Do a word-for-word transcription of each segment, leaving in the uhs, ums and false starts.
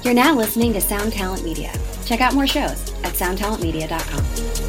You're now listening to Sound Talent Media. Check out more shows at sound talent media dot com.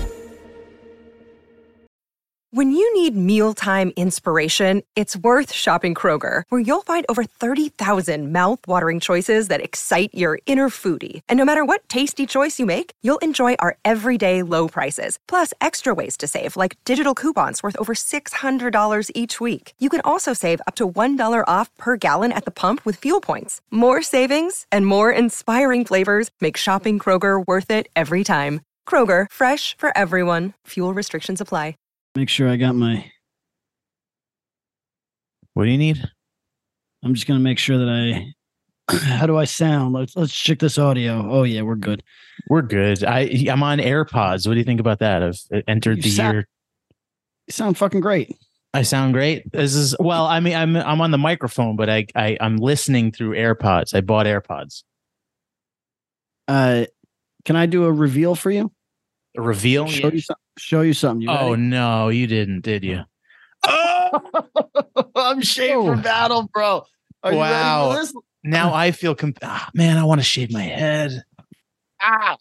When you need mealtime inspiration, it's worth shopping Kroger, where you'll find over thirty thousand mouth-watering choices that excite your inner foodie. And no matter what tasty choice you make, you'll enjoy our everyday low prices, plus extra ways to save, like digital coupons worth over six hundred dollars each week. You can also save up to one dollar off per gallon at the pump with fuel points. More savings and more inspiring flavors make shopping Kroger worth it every time. Kroger, fresh for everyone. Fuel restrictions apply. Make sure I got my... What do you need? I'm just going to make sure that I... How do I sound? Let's let's check this audio. Oh, yeah, we're good. We're good. I, I'm on AirPods. What do you think about that? I've entered You the sound- year. You sound fucking great. I sound great. This is... Well, I mean, I'm I'm on the microphone, but I, I, I'm listening through AirPods. I bought AirPods. Uh, Can I do a reveal for you? A reveal? Show, you, some, show you something. You Oh, ready? no, you didn't, did you? Oh! I'm shaved for Oh. battle, bro. Are you Wow. ready for this? Now I feel... Comp- ah, man, I want to shave my head. Ah.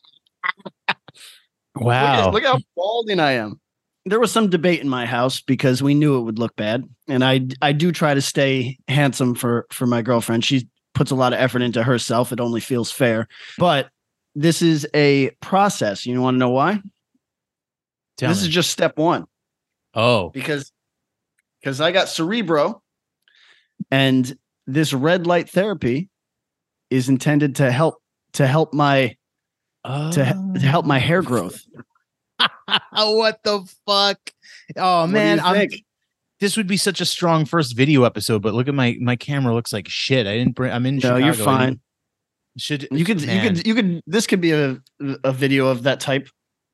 Wow. Look, at, look how balding I am. There was some debate in my house because we knew it would look bad, and I I do try to stay handsome for for my girlfriend. She puts a lot of effort into herself. It only feels fair, but this is a process. You want to know why? Tell this me. is just step one Oh, because because I got Cerebro, and this red light therapy is intended to help to help my to, to help my hair growth. What the fuck? Oh What do man, you I'm, think? this would be such a strong first video episode, but look at my my camera looks like shit. I didn't bring. I'm in No, Chicago. you're I fine. didn't- Should You could, man. you could, you could. This could be a a video of that type.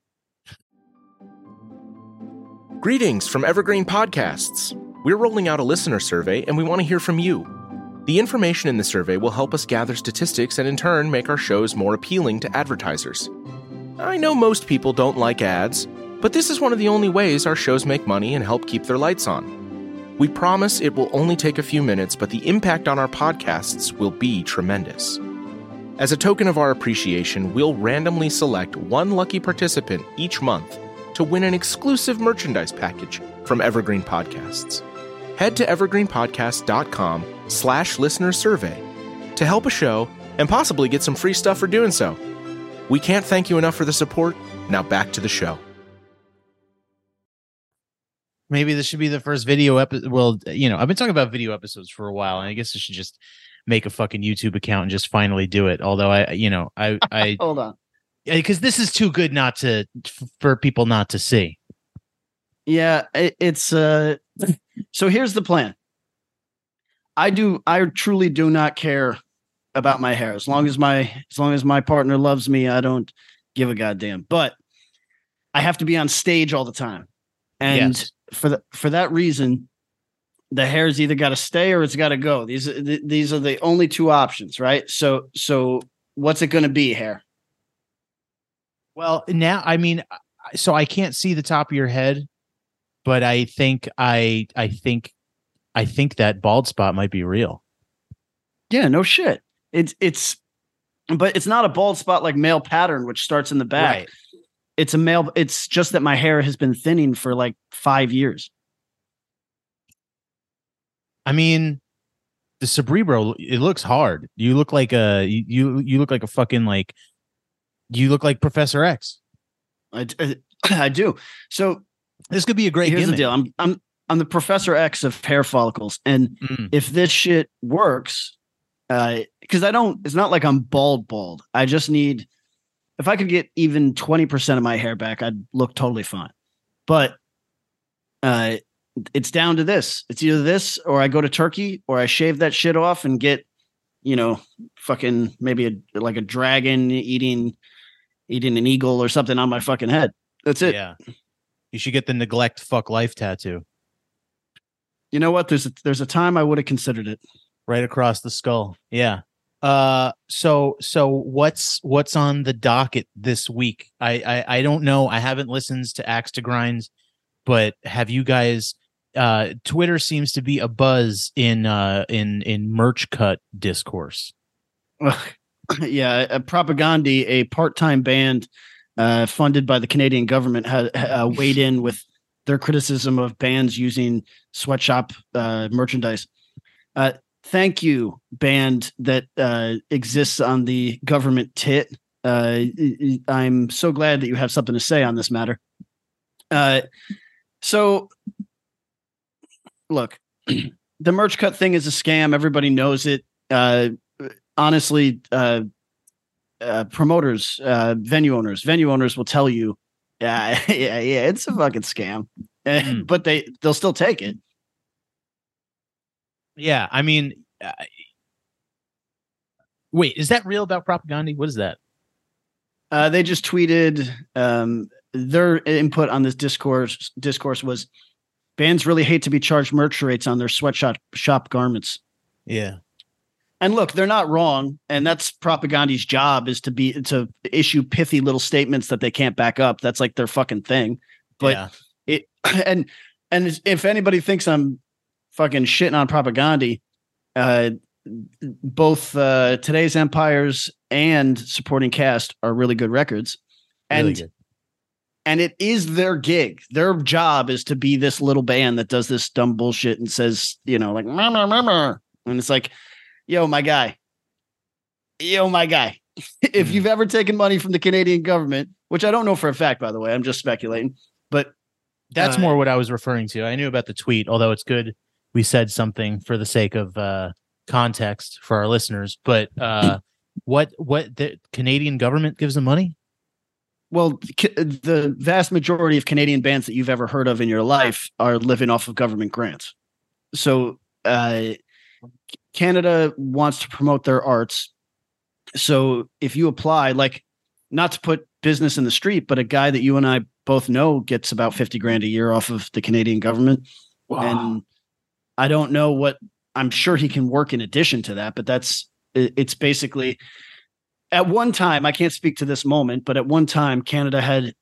Greetings from Evergreen Podcasts. We're rolling out a listener survey, and we want to hear from you. The information in the survey will help us gather statistics and in turn make our shows more appealing to advertisers. I know most people don't like ads, but this is one of the only ways our shows make money and help keep their lights on. We promise it will only take a few minutes, but the impact on our podcasts will be tremendous. As a token of our appreciation, we'll randomly select one lucky participant each month to win an exclusive merchandise package from Evergreen Podcasts. Head to evergreenpodcast.com slash listener survey to help a show and possibly get some free stuff for doing so. We can't thank you enough for the support. Now back to the show. Maybe this should be the first video episode. Well, you know, I've been talking about video episodes for a while, and I guess I should just make a fucking YouTube account and just finally do it. Although I, you know, I, I, Hold on. because this is too good not to for people not to see. Yeah, it, it's uh. So here's the plan. I do. I truly do not care about my hair as long as my as long as my partner loves me. I don't give a goddamn. But I have to be on stage all the time, and Yes. for the for that reason, the hair's either got to stay or it's got to go. These are th- these are the only two options, right? So so what's it going to be, hair? Well, now I mean, so I can't see the top of your head, but I think I, I think, I think that bald spot might be real. Yeah, no shit. It's it's, but it's not a bald spot like male pattern, which starts in the back. Right. It's a male. It's just that my hair has been thinning for like five years. I mean, the Cerebro, it looks hard. You look like a you you look like a fucking like you look like Professor X. I, I, I do. So This could be a great here's gimmick. the deal. I'm I'm I'm the Professor X of hair follicles, and Mm. if this shit works, uh, because I don't. It's not like I'm bald bald. I just need. If I could get even twenty percent of my hair back, I'd look totally fine. But uh, it's down to this. It's either this or I go to Turkey or I shave that shit off and get, you know, fucking maybe a, like a dragon eating eating an eagle or something on my fucking head. That's it. Yeah. You should get the neglect fuck life tattoo You know what? There's a, there's a time I would have considered it. right across the skull. Yeah. Uh so so what's what's on the docket this week? I I, I don't know. I haven't listened to Axe to Grinds, but have you guys uh Twitter seems to be a buzz in uh in in merch cut discourse. Ugh, yeah, uh, Propagandhi, a part-time band uh, funded by the Canadian government, had uh, weighed in with their criticism of bands using sweatshop uh, merchandise. Uh, thank you, band that uh, exists on the government tit. Uh, I'm so glad that you have something to say on this matter. Uh, so, look, the merch cut thing is a scam. Everybody knows it. Uh, honestly, uh, uh, promoters, uh, venue owners, venue owners will tell you, yeah, yeah, yeah, it's a fucking scam, mm. but they they'll still take it. Yeah, I mean, uh, wait, is that real about Propagandhi? What is that? Uh, they just tweeted um, their input on this discourse. Discourse was bands really hate to be charged merch rates on their sweatshop shop garments. Yeah. And look, they're not wrong, and that's Propagandhi's job is to be to issue pithy little statements that they can't back up. That's like their fucking thing. But yeah. it and and if anybody thinks I'm fucking shitting on Propagandhi, uh, both uh, Today's Empires and Supporting Cast are really good records, and really good. And it is their gig. Their job is to be this little band that does this dumb bullshit and says, you know, like, meh, meh, meh, meh. And it's like, yo, my guy, yo, my guy, if mm. you've ever taken money from the Canadian government, which I don't know for a fact, by the way, I'm just speculating, but that's uh, more what I was referring to. I knew about the tweet, although it's good we said something for the sake of uh, context for our listeners. But uh, what what the Canadian government gives them money? Well, the vast majority of Canadian bands that you've ever heard of in your life are living off of government grants. So uh, Canada wants to promote their arts. So if you apply, like, not to put business in the street, but a guy that you and I both know gets about fifty grand a year off of the Canadian government. Wow. And I don't know what, I'm sure he can work in addition to that, but that's, it's basically, at one time, I can't speak to this moment, but at one time, Canada had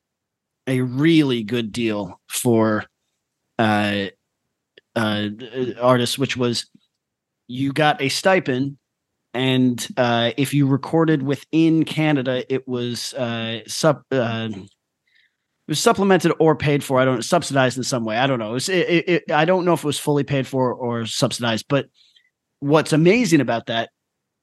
a really good deal for uh, uh, artists, which was you got a stipend, and uh, if you recorded within Canada, it was uh, sub, uh, it was supplemented or paid for. I don't subsidized in some way. I don't know. It was, it, it, it, I don't know if it was fully paid for or subsidized. But what's amazing about that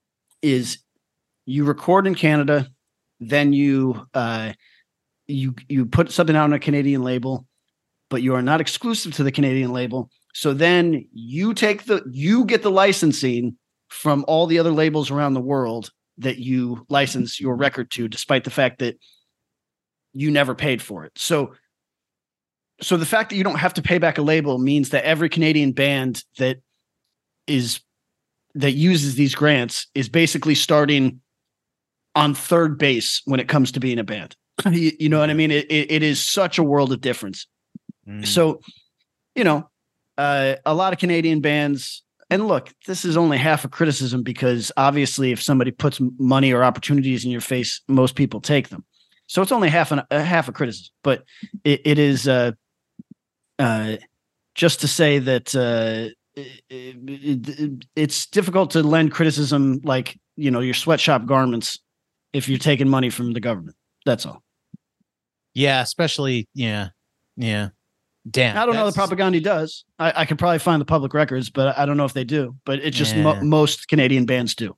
is you record in Canada, then you uh, you you put something out on a Canadian label, but you are not exclusive to the Canadian label. So then you take the you get the licensing from all the other labels around the world that you license your record to, despite the fact that you never paid for it. So so the fact that you don't have to pay back a label means that every Canadian band that is that uses these grants is basically starting on third base when it comes to being a band. you, you know what I mean? It, it, it is such a world of difference. Mm. So, you know, uh, a lot of Canadian bands, and look, this is only half a criticism because obviously if somebody puts money or opportunities in your face, most people take them. So it's only half an, a half a criticism, but it, it is uh, uh, just to say that uh, it, it, it's difficult to lend criticism like, you know, your sweatshop garments if you're taking money from the government. That's all. Yeah, especially, yeah, yeah. Damn. I don't know the Propagandhi does. I, I could probably find the public records, but I don't know if they do. But it's just yeah. mo- most Canadian bands do.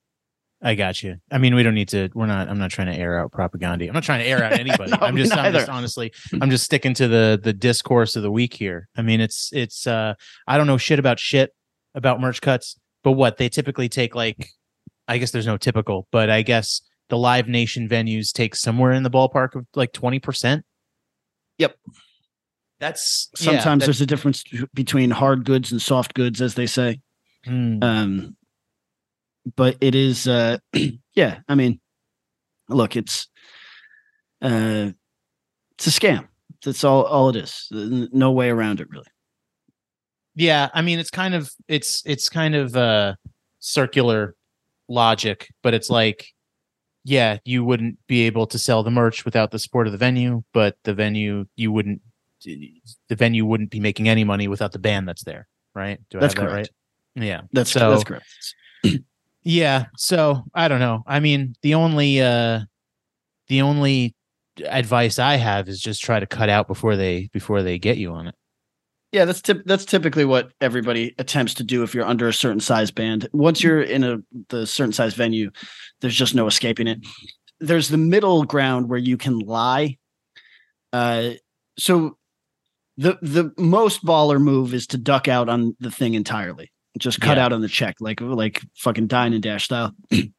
I got you. I mean, we don't need to. We're not. I'm not trying to air out Propagandhi. I'm not trying to air out anybody. no, I'm just. I'm just honestly. I'm just sticking to the the discourse of the week here. I mean, it's it's. uh I don't know shit about shit about merch cuts, but what they typically take, like, I guess there's no typical, but I guess the Live Nation venues take somewhere in the ballpark of like twenty percent. Yep. That's sometimes yeah, that's, there's a difference between hard goods and soft goods, as they say. Hmm. Um, but it is, uh, yeah. I mean, look, it's, uh, it's a scam. That's all. All it is. No way around it, really. Yeah, I mean, it's kind of it's it's kind of uh, circular logic, but it's like, yeah, you wouldn't be able to sell the merch without the support of the venue, but the venue you wouldn't. The venue wouldn't be making any money without the band that's there, right? Do I that's have that correct. right? Yeah, that's so that's correct. Yeah. So I don't know. I mean, the only uh the only advice I have is just try to cut out before they before they get you on it. Yeah, that's tip- that's typically what everybody attempts to do if you're under a certain size band. Once you're in a the certain size venue, there's just no escaping it. There's the middle ground where you can lie. Uh, so the the most baller move is to duck out on the thing entirely. Just cut Yeah. out on the check, like like fucking Dine and Dash style.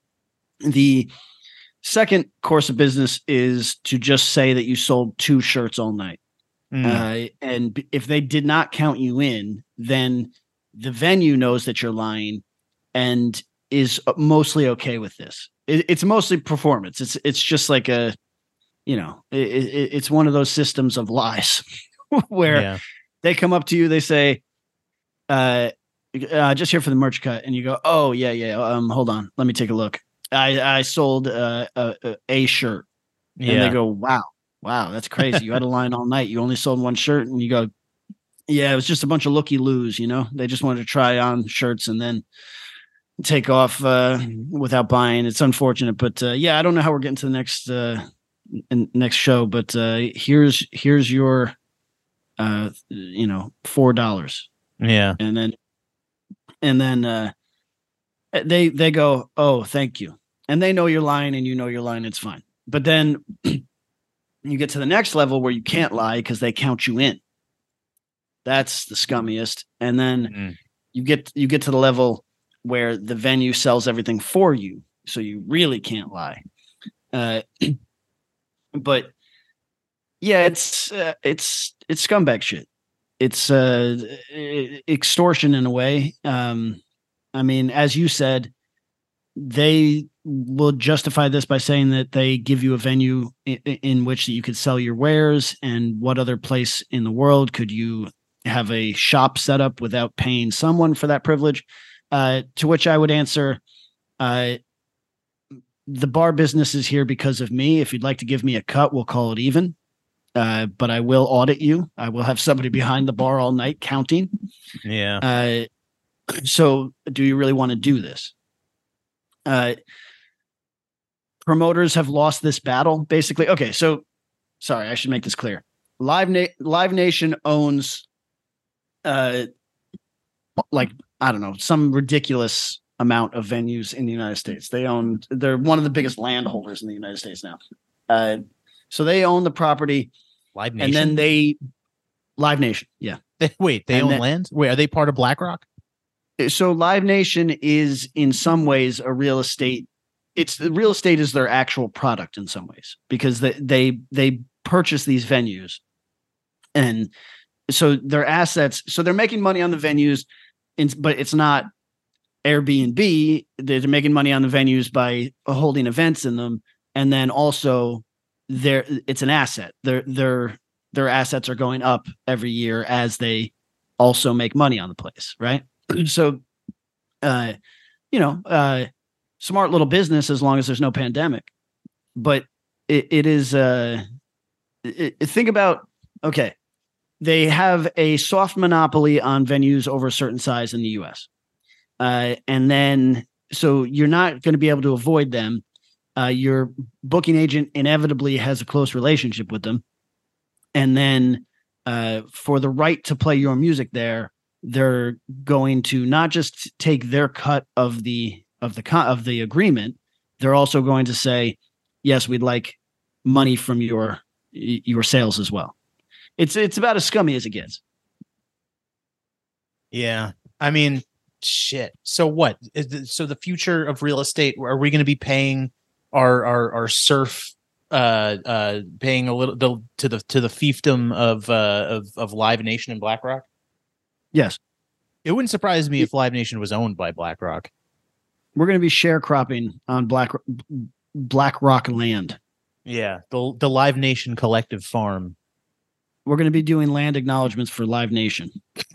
The second course of business is to just say that you sold two shirts all night. Mm. Uh, and b- if they did not count you in, then the venue knows that you're lying and is uh, mostly okay with this. It, it's mostly performance. It's it's just like a, you know, it, it, it's one of those systems of lies where Yeah. they come up to you, they say, uh, uh, just here for the merch cut. And you go, oh, yeah, yeah. Um, hold on. Let me take a look. I, I sold uh, a, a, a shirt. And Yeah. they go, wow, wow, that's crazy. You had a line all night. You only sold one shirt. And you go, yeah, it was just a bunch of looky-loos, you know? They just wanted to try on shirts and then take off uh, without buying. It's unfortunate. But uh, yeah, I don't know how we're getting to the next uh, n- next show. But uh, here's here's your, uh, you know, four dollars. Yeah. And then, and then uh, they they go, oh, thank you. And they know you're lying and you know you're lying. It's fine. But then you get to the next level where you can't lie because they count you in. That's the scummiest. And then Mm. you get you get to the level where the venue sells everything for you, so you really can't lie. Uh, but yeah, it's uh, it's it's scumbag shit. It's uh, e- extortion in a way. Um, I mean, as you said, they will justify this by saying that they give you a venue in, in which you could sell your wares, and what other place in the world could you have a shop set up without paying someone for that privilege? Uh, to which I would answer, uh, the bar business is here because of me. If you'd like to give me a cut, we'll call it even. Uh, but I will audit you. I will have somebody behind the bar all night counting. Yeah. Uh, so do you really want to do this? Uh, promoters have lost this battle, basically. Okay, so sorry, I should make this clear. Live Na- Live Nation owns, uh, like I don't know, some ridiculous amount of venues in the United States. They own. They're one of the biggest landholders in the United States now. Uh, so they own the property, Live Nation. and then they Live Nation, yeah. They, wait, they and own then- land? Wait, are they part of BlackRock? So Live Nation is in some ways a real estate. It's the real estate is their actual product in some ways, because they they they purchase these venues, and so their assets. So they're making money on the venues, in, but it's not Airbnb. They're making money on the venues by holding events in them, and then also their it's an asset. Their their their assets are going up every year as they also make money on the place, right? So, uh, you know, uh, smart little business as long as there's no pandemic. But it, it is. Uh, it, it- think about okay, they have a soft monopoly on venues over a certain size in the U S, uh, and then so you're not going to be able to avoid them. Uh, your booking agent inevitably has a close relationship with them, and then uh, for the right to play your music there, they're going to not just take their cut of the of the co- of the agreement. They're also going to say, yes, we'd like money from your your sales as well. It's it's about as scummy as it gets. Yeah. I mean, shit. So what? Is the, so the future of real estate, are we going to be paying our our our surf uh uh paying a little the, to the to the fiefdom of uh of of Live Nation and BlackRock? Yes, It wouldn't surprise me if Live Nation was owned by BlackRock. we're going to be sharecropping on Black Black Rock land. Yeah, the the Live Nation collective farm. We're going to be doing land acknowledgments for Live Nation.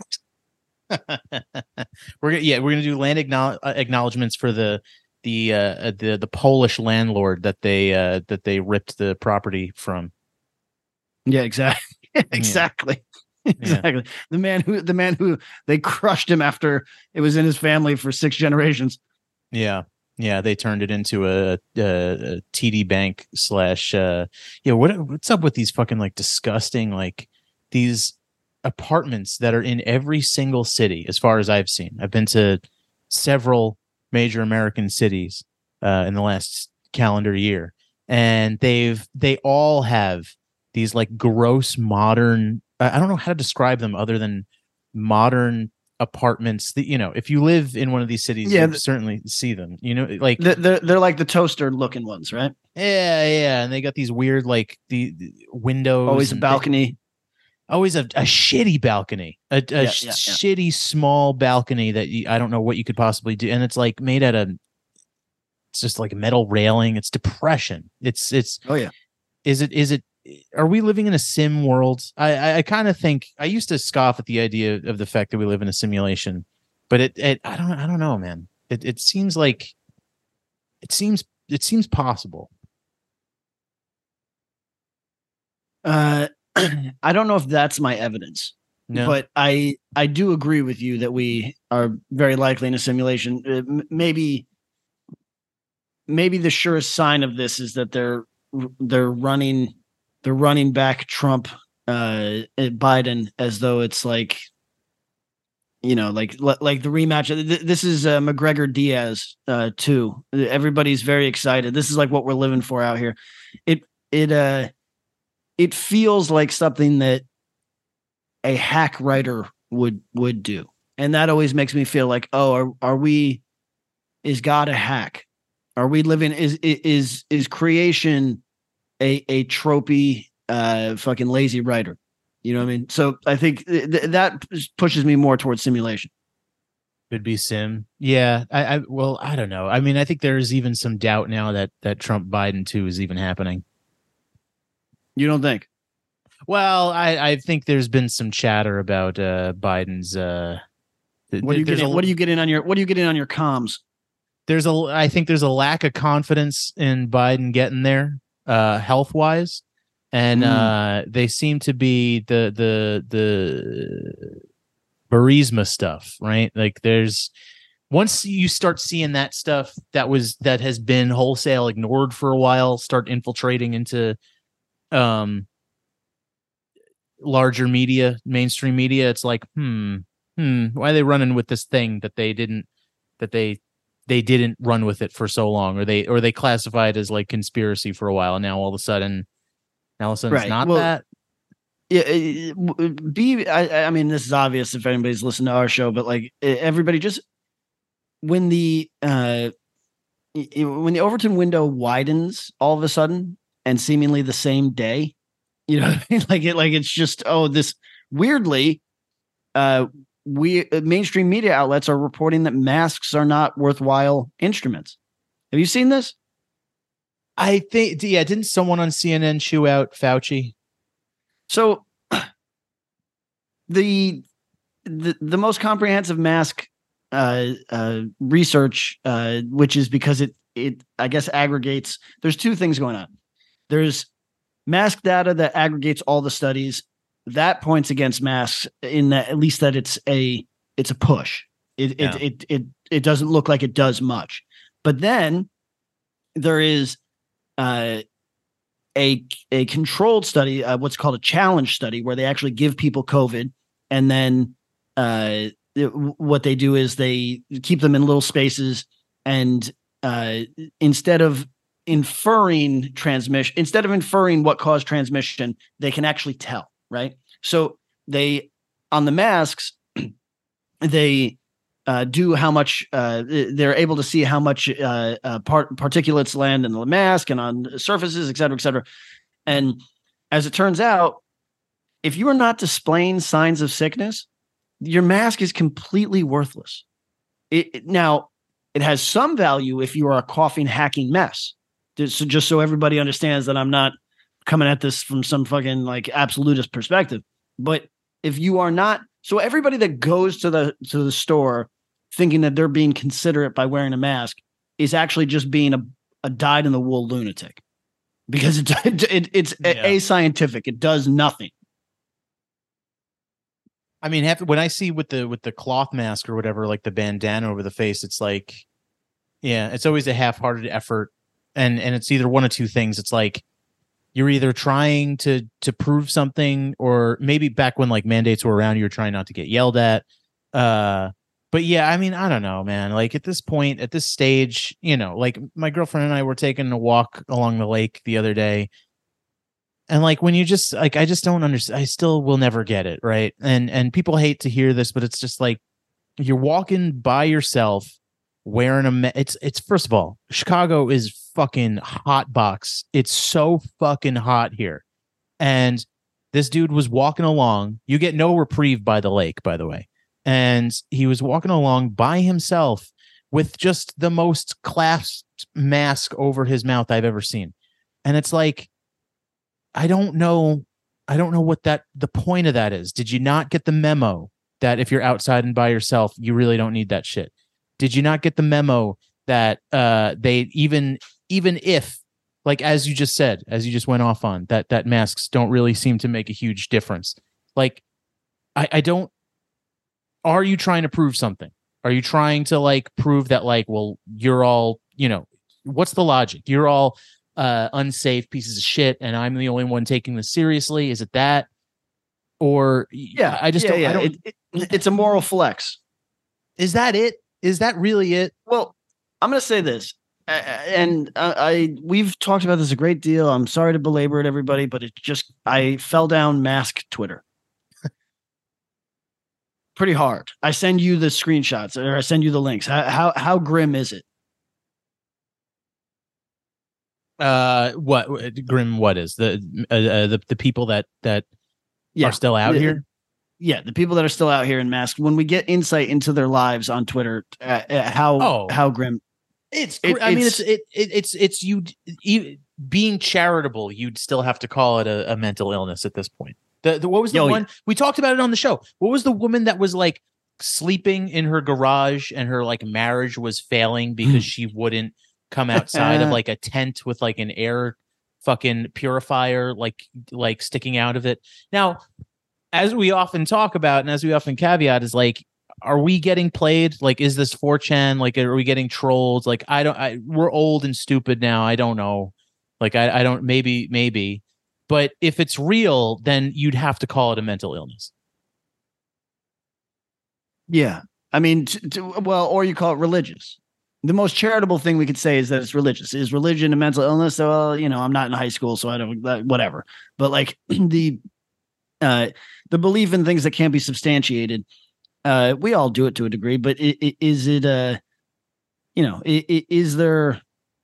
We're gonna yeah, we're gonna do land acknowl- uh, acknowledgments for the the uh, uh, the the Polish landlord that they uh, that they ripped the property from. Yeah, exactly. exactly. Exactly. The man who the man who they crushed him after it was in his family for six generations. Yeah. Yeah, they turned it into a, a, a T D Bank slash. Uh, yeah, what what's up with these fucking like disgusting like these apartments that are in every single city? As far as I've seen, I've been to several major American cities uh, in the last calendar year, and they've they all have these like gross modern. I don't know how to describe them other than modern apartments that, you know, if you live in one of these cities, yeah, you th- certainly see them, you know, like they're, they're they're like the toaster looking ones, right? yeah, yeah, and they got these weird like the, the windows, Always a and balcony. They, always a, a shitty balcony, a, a Yeah, sh- yeah, yeah. shitty small balcony that you, I don't know what you could possibly do, and it's like made out of, it's just like metal railing. It's depression. It's it's. Oh yeah. Is it is it? Are we living in a sim world? I I, I kind of think I used to scoff at the idea of the fact that we live in a simulation, but it, it I don't I don't know, man. It it seems like it seems it seems possible. Uh, I don't know if that's my evidence, No. but I I do agree with you that we are very likely in a simulation. Uh, m- maybe maybe the surest sign of this is that they're they're running they're running back Trump uh Biden as though it's like, you know, like like the rematch. This is uh, McGregor Diaz uh too. Everybody's very excited. This is like what we're living for out here. It it uh it feels like something that a hack writer would would do. And that always makes me feel like, oh, are are we is God a hack? Are we living is is is creation a a tropey uh fucking lazy writer? You know what I mean? So I think th- th- that pushes me more towards simulation. Could be sim. Yeah. I, I well, I don't know. I mean, I think there's even some doubt now that that Trump Biden two is even happening. You don't think? Well, I, I think there's been some chatter about uh, Biden's. Uh, th- What do you there's get? a, What do you get in on your? What do you get in on your comms? There's a. I think there's a lack of confidence in Biden getting there, uh, health wise, and Mm. uh, they seem to be the the the Burisma stuff, right? Like there's once you start seeing that stuff that was that has been wholesale ignored for a while, start infiltrating into um larger media, mainstream media, it's like, hmm, hmm, why are they running with this thing that they didn't, that they, they didn't run with it for so long, or they, or they classified as like conspiracy for a while, and now all of a sudden, now all of a sudden Right. it's not Well, that. Yeah, be. I, I mean, this is obvious if anybody's listened to our show, but like everybody, just when the uh, when the Overton window widens all of a sudden and seemingly the same day, you know, what I mean? like it, like it's just oh, this weirdly, uh, we uh, mainstream media outlets are reporting that masks are not worthwhile instruments. Have you seen this? I think, yeah, didn't someone on C N N chew out Fauci? So the the the most comprehensive mask uh, uh, research, uh, which is because it it I guess aggregates. There's two things going on. There's mask data that aggregates all the studies that points against masks in that at least that it's a it's a push. It Yeah. it, it it it doesn't look like it does much. But then there is uh, a a controlled study, uh, what's called a challenge study, where they actually give people COVID, and then uh, it, what they do is they keep them in little spaces, and uh, instead of inferring transmission, instead of inferring what caused transmission, they can actually tell, right? So they on the masks, they uh, do how much uh, they're able to see how much uh, uh, part, particulates land in the mask and on surfaces, et cetera, et cetera. And as it turns out, if you are not displaying signs of sickness, your mask is completely worthless. It, it- now, it has some value if you are a coughing, hacking mess. Just, so just so everybody understands that I'm not coming at this from some fucking like absolutist perspective. But if you are not, so everybody that goes to the to the store thinking that they're being considerate by wearing a mask is actually just being a, a dyed in the wool lunatic, because it, it it's Yeah. ascientific. It does nothing. I mean, half, when I see with the with the cloth mask or whatever, like the bandana over the face, it's like, Yeah, it's always a half-hearted effort, and and it's either one of two things. It's like you're either trying to to prove something, or maybe back when like mandates were around, you were trying not to get yelled at. Uh, but yeah, I mean, I don't know, man. Like at this point, at this stage, you know, like my girlfriend and I were taking a walk along the lake the other day, and like when you just like, I just don't understand. I still will never get it, right? And and people hate to hear this, but it's just like you're walking by yourself. Wearing a ma- it's it's first of all, Chicago is fucking hot box. It's so fucking hot here, and this dude was walking along. You get no reprieve by the lake, by the way, and he was walking along by himself with just the most clasped mask over his mouth I've ever seen, and it's like, I don't know, I don't know what that the point of that is. Did you not get the memo that if you're outside and by yourself, you really don't need that shit? Did you not get the memo that uh, they even even if, like as you just said, as you just went off on, that that masks don't really seem to make a huge difference? Like, I, I don't. Are you trying to prove something? Are you trying to like prove that like, well, you're all, you know, what's the logic? You're all uh, unsafe pieces of shit, and I'm the only one taking this seriously. Is it that? Or Yeah, I just yeah, don't. yeah. I don't. It, it, it's a moral flex. Is that it? Is that really it? Well, I'm going to say this, uh, and uh, I we've talked about this a great deal. I'm sorry to belabor it, everybody, but it just I fell down mask Twitter pretty hard. I send you the screenshots, or I send you the links. How how, how grim is it? Uh, what grim? What is the uh, uh, the the people that that Yeah. are still out The- here? Yeah, the people that are still out here in masks. When we get insight into their lives on Twitter, uh, uh, how Oh. how grim. It's. It- I mean, it's- it's it, it it's it's you, you being charitable. You'd still have to call it a, a mental illness at this point. The, the what was the Oh, yeah. one we talked about it on the show? What was the woman that was like sleeping in her garage and her like marriage was failing because she wouldn't come outside of like a tent with like an air fucking purifier like like sticking out of it? Now, as we often talk about and as we often caveat is like, are we getting played? Like, is this four chan? Like, are we getting trolled? Like, I don't, I, we're old and stupid now. I don't know. Like, I, I don't, maybe, maybe, but if it's real, then you'd have to call it a mental illness. Yeah, I mean, t- t- well, or you call it religious. The most charitable thing we could say is that it's religious. Is religion a mental illness? So, well, you know, I'm not in high school, so I don't, whatever. But like the, uh, the belief in things that can't be substantiated, uh, we all do it to a degree. But i- i- is it, uh, you know, i- i- is there,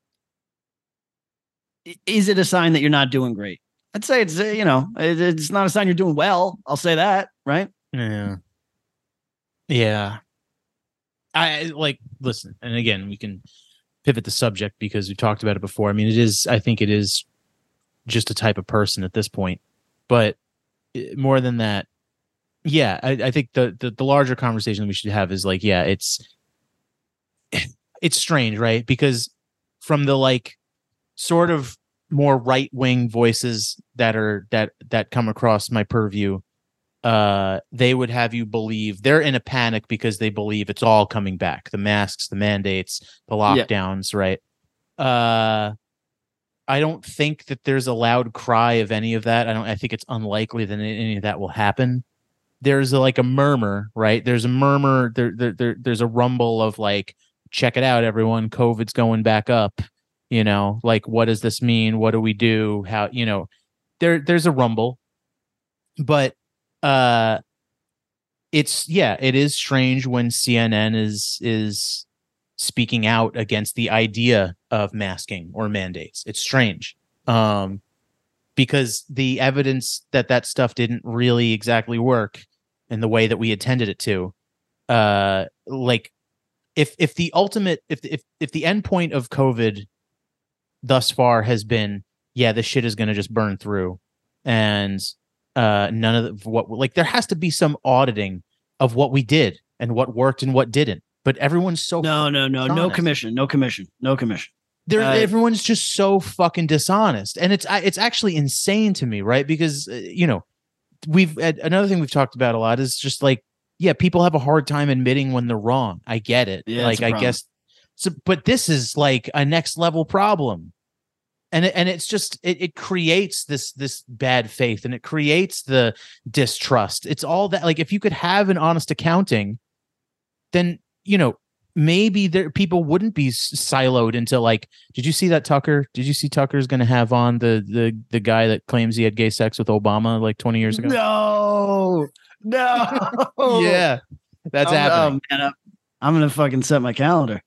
i- is it a sign that you're not doing great? I'd say it's, uh, you know, it- it's not a sign you're doing well. I'll say that, right? Yeah. Yeah. I like, listen, and again, we can pivot the subject because we talked about it before. I mean, it is, I think it is just a type of person at this point, but more than that, yeah, I, I think the, the the larger conversation we should have is like, yeah, it's it's strange, right? Because from the like sort of more right wing voices that are that that come across my purview, uh, they would have you believe they're in a panic because they believe it's all coming back: the masks, the mandates, the lockdowns, yeah. right? Uh, I don't think that there's a loud cry of any of that. I don't. I think it's unlikely that any of that will happen. There's a, like a murmur, right? There's a murmur. There, there, there, there's a rumble of like, check it out, everyone. COVID's going back up. You know, like, what does this mean? What do we do? How, you know, there, there's a rumble, but uh, it's yeah, it is strange when C N N is is speaking out against the idea of masking or mandates. It's strange. Um, because the evidence that that stuff didn't really exactly work in the way that we intended it to, uh, like if if the ultimate if if if the end point of COVID thus far has been, yeah, this shit is going to just burn through, and uh, none of the, what like there has to be some auditing of what we did and what worked and what didn't. But everyone's so no, no, no, no commission, no commission, no commission. There, uh, everyone's just so fucking dishonest, and it's it's actually insane to me, right? Because uh, you know, we've uh, another thing we've talked about a lot is just like, yeah, people have a hard time admitting when they're wrong. I get it. Yeah, like, I guess So, but this is like a next level problem. And it, and it's just it, it creates this this bad faith, and it creates the distrust. It's all that, like, if you could have an honest accounting, then, you know, maybe there people wouldn't be siloed into, like, did you see that Tucker? Did you see Tucker's going to have on the the the guy that claims he had gay sex with Obama like twenty years ago? No, no. Yeah, that's oh, happening. Oh, man, I'm gonna fucking set my calendar.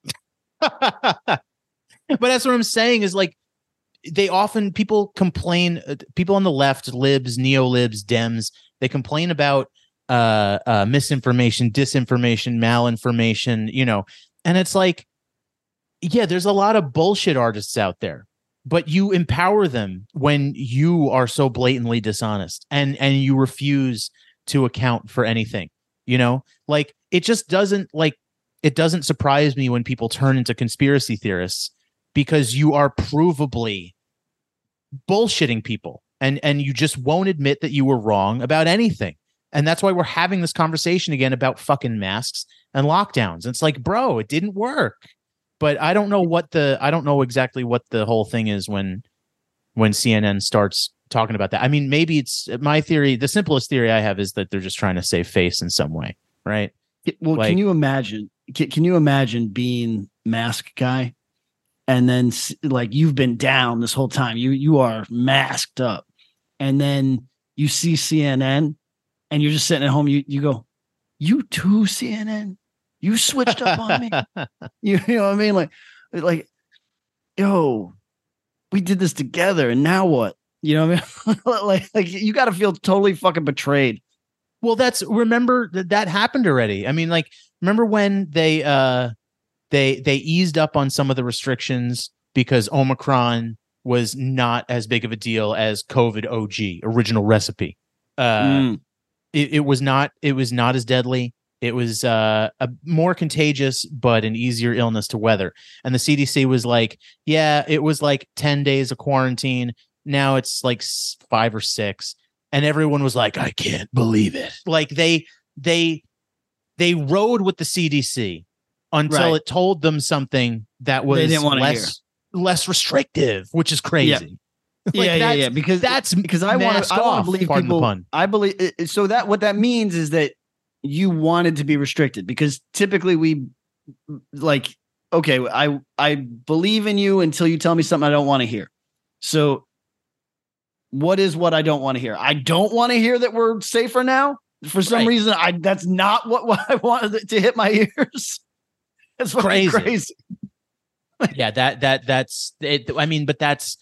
But that's what I'm saying is, like, they often people complain, uh, people on the left, libs, neo-libs, Dems, they complain about uh, uh, misinformation, disinformation, malinformation, you know, and it's like, yeah, there's a lot of bullshit artists out there, but you empower them when you are so blatantly dishonest and and you refuse to account for anything, you know, like, it just doesn't like it doesn't surprise me when people turn into conspiracy theorists, because you are provably bullshitting people, and and you just won't admit that you were wrong about anything. And that's why we're having this conversation again about fucking masks and lockdowns. It's like, bro, it didn't work. But I don't know what the I don't know exactly what the whole thing is when when C N N starts talking about that. I mean, maybe it's my theory. The simplest theory I have is that they're just trying to save face in some way, right? Well, like, can you imagine? Can, can you imagine being mask guy? And then, like, you've been down this whole time. You you are masked up, and then you see C N N, and you're just sitting at home. You you go, you too, C N N. You switched up on me. You, you know what I mean? Like, like, yo, we did this together, and now what? You know what I mean? like, like you got to feel totally fucking betrayed. Well, that's remember that that happened already. I mean, like, remember when they uh. They they eased up on some of the restrictions because Omicron was not as big of a deal as COVID O G, original recipe. Uh, mm. it, it was not it was not as deadly. It was uh, a more contagious, but an easier illness to weather. And the C D C was like, yeah, it was like ten days of quarantine. Now it's like five or six. And everyone was like, I can't believe it. Like they they they rode with the C D C. Until right. it told them something that was less less restrictive, which is crazy. Yeah, like yeah, yeah, yeah. Because that's because I want to I want to believe people. The pun. I believe so that what that means is that you wanted to be restricted, because typically we like, okay, I I believe in you until you tell me something I don't want to hear. So what is what I don't want to hear? I don't want to hear that we're safer now. For some right. reason, I that's not what, what I wanted to hit my ears. It's crazy. crazy. yeah, that that that's it. I mean, but that's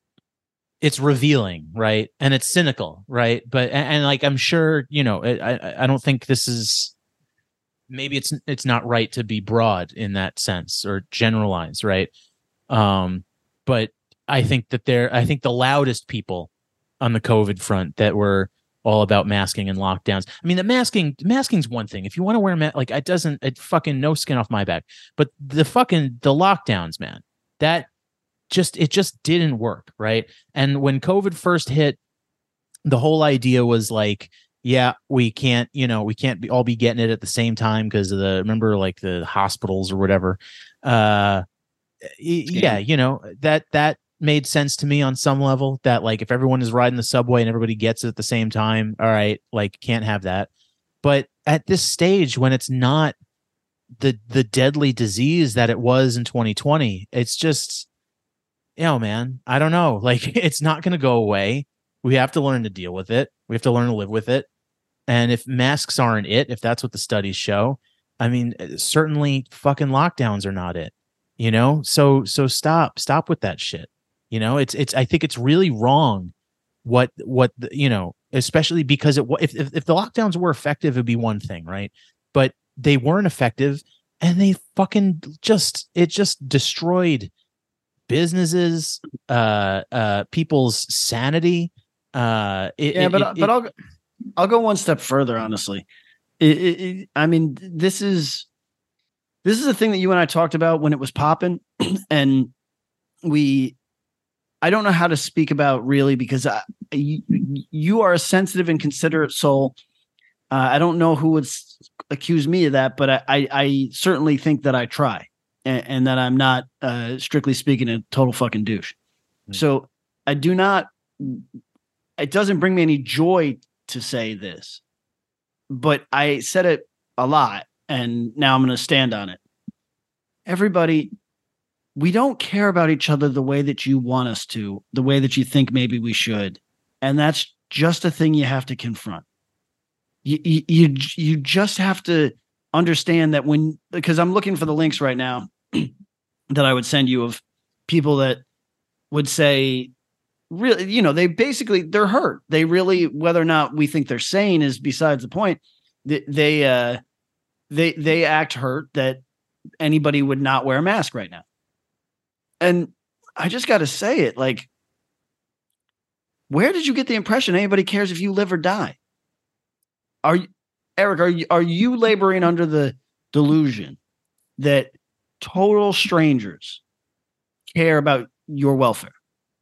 it's revealing, right? And it's cynical, right? But and, and like I'm sure, you know, I I don't think this is maybe it's it's not right to be broad in that sense or generalize, right? Um, but I think that they're I think the loudest people on the COVID front that were all about masking and lockdowns. I mean, the masking, masking's one thing. If you want to wear a mask, like it doesn't, it fucking no skin off my back. But the fucking the lockdowns, man, that just it just didn't work, right? And when COVID first hit, the whole idea was like, yeah, we can't, you know, we can't be, all be getting it at the same time because of the remember like the hospitals or whatever. Uh, yeah, you know that that. made sense to me on some level that like if everyone is riding the subway and everybody gets it at the same time, all right, like can't have that. But at this stage when it's not the the deadly disease that it was in twenty twenty, it's just, you know, man, I don't know, like it's not going to go away. We have to learn to deal with it. We have to learn to live with it. And if masks aren't it, if that's what the studies show, I mean, certainly fucking lockdowns are not it, you know? So so stop, stop with that shit. You know, it's it's. I think it's really wrong. What what the, you know, especially because it if, if if the lockdowns were effective, it'd be one thing, right? But they weren't effective, and they fucking just it just destroyed businesses, uh, uh, people's sanity. Uh, it, yeah, it, but it, but I'll I'll go one step further. Honestly, it, it, it, I mean, this is this is a thing that you and I talked about when it was popping, and we. I don't know how to speak about really because I, you, you are a sensitive and considerate soul. Uh, I don't know who would s- accuse me of that, but I, I, I certainly think that I try. and, and that I'm not, uh, strictly speaking, a total fucking douche. Mm. So I do not, it doesn't bring me any joy to say this, but I said it a lot and now I'm going to stand on it. Everybody, we don't care about each other the way that you want us to, the way that you think maybe we should. And that's just a thing you have to confront. You, you, you, you just have to understand that when, because I'm looking for the links right now that I would send you of people that would say, really, you know, they basically, they're hurt. They really, whether or not we think they're sane is besides the point. They, they, uh, they, they act hurt that anybody would not wear a mask right now. And I just got to say it, like, where did you get the impression anybody cares if you live or die? Are you, Eric, are you, are you laboring under the delusion that total strangers care about your welfare?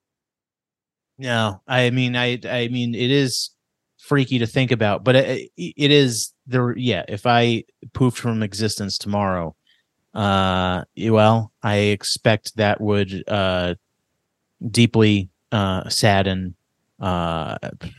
No, I mean, I, I mean, it is freaky to think about, but it, it is there. Yeah. If I poofed from existence tomorrow, uh, well, I expect that would, uh, deeply, uh, sadden, uh,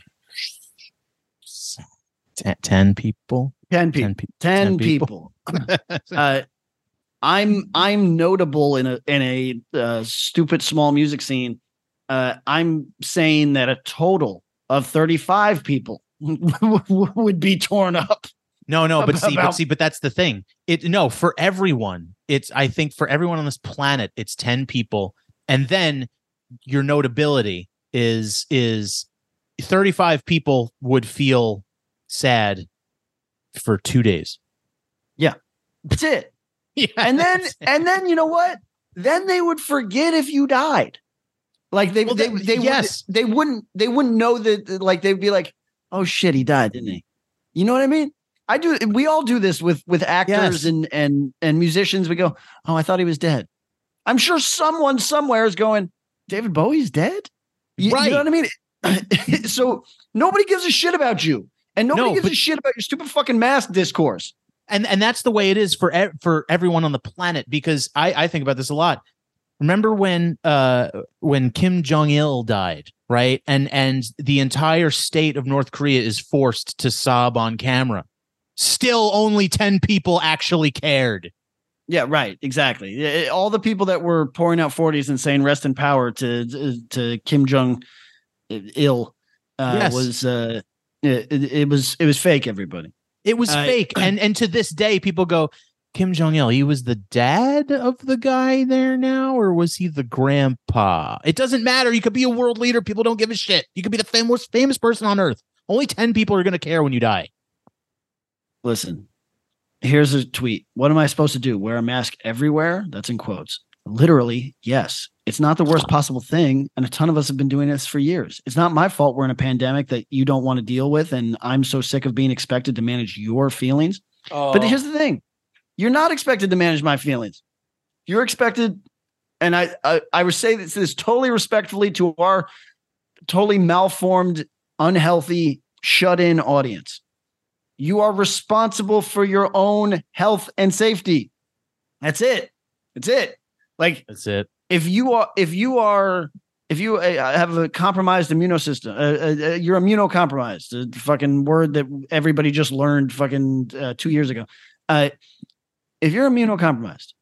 ten, ten people, ten people, ten, pe- ten, ten people. people. uh, I'm, I'm notable in a, in a, uh, stupid small music scene. Uh, I'm saying that a total of thirty-five people would be torn up. No, no, but see, but see, but that's the thing. It no, for everyone, it's I think for everyone on this planet, it's ten people, and then your notability is is thirty-five people would feel sad for two days. Yeah, that's it. Yeah, and then and then you know what? Then they would forget if you died. Like they, well, they, they, they, yes. would, they wouldn't, they wouldn't know that. Like they'd be like, "Oh shit, he died, didn't he?" You know what I mean? I do. We all do this with with actors yes. and and and musicians. We go, "Oh, I thought he was dead." I'm sure someone somewhere is going, "David Bowie's dead." You, right? You know what I mean? So nobody gives a shit about you, and nobody no, gives but, a shit about your stupid fucking mask discourse. And and that's the way it is for for everyone on the planet. Because I I think about this a lot. Remember when uh, when Kim Jong-il died, right? And and the entire state of North Korea is forced to sob on camera. Still only ten people actually cared. Yeah, right. Exactly. All the people that were pouring out forties and saying rest in power to to Kim Jong-il uh, yes. was uh, it, it was it was fake, everybody. It was uh, fake. And and to this day, people go, Kim Jong-il, he was the dad of the guy there now, or was he the grandpa? It doesn't matter. You could be a world leader. People don't give a shit. You could be the fam- most famous person on earth. Only ten people are going to care when you die. Listen, here's a tweet. What am I supposed to do? Wear a mask everywhere? That's in quotes. Literally, yes. It's not the worst possible thing, and a ton of us have been doing this for years. It's not my fault we're in a pandemic that you don't want to deal with, and I'm so sick of being expected to manage your feelings. Oh. But here's the thing. You're not expected to manage my feelings. You're expected, and I I, I would say this, this totally respectfully to our totally malformed, unhealthy, shut-in audience. You are responsible for your own health and safety. That's it. That's it. Like that's it. If you are, if you are, if you uh, have a compromised immune system, uh, uh, you're immunocompromised. A fucking word that everybody just learned fucking uh, two years ago. Uh, If you're immunocompromised,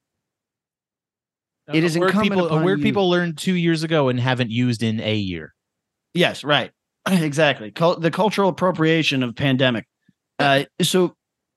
uh, it is a word incumbent people, upon a word you. people learned two years ago and haven't used in a year. Yes, right. Exactly. Cul- the cultural appropriation of pandemic. Uh, so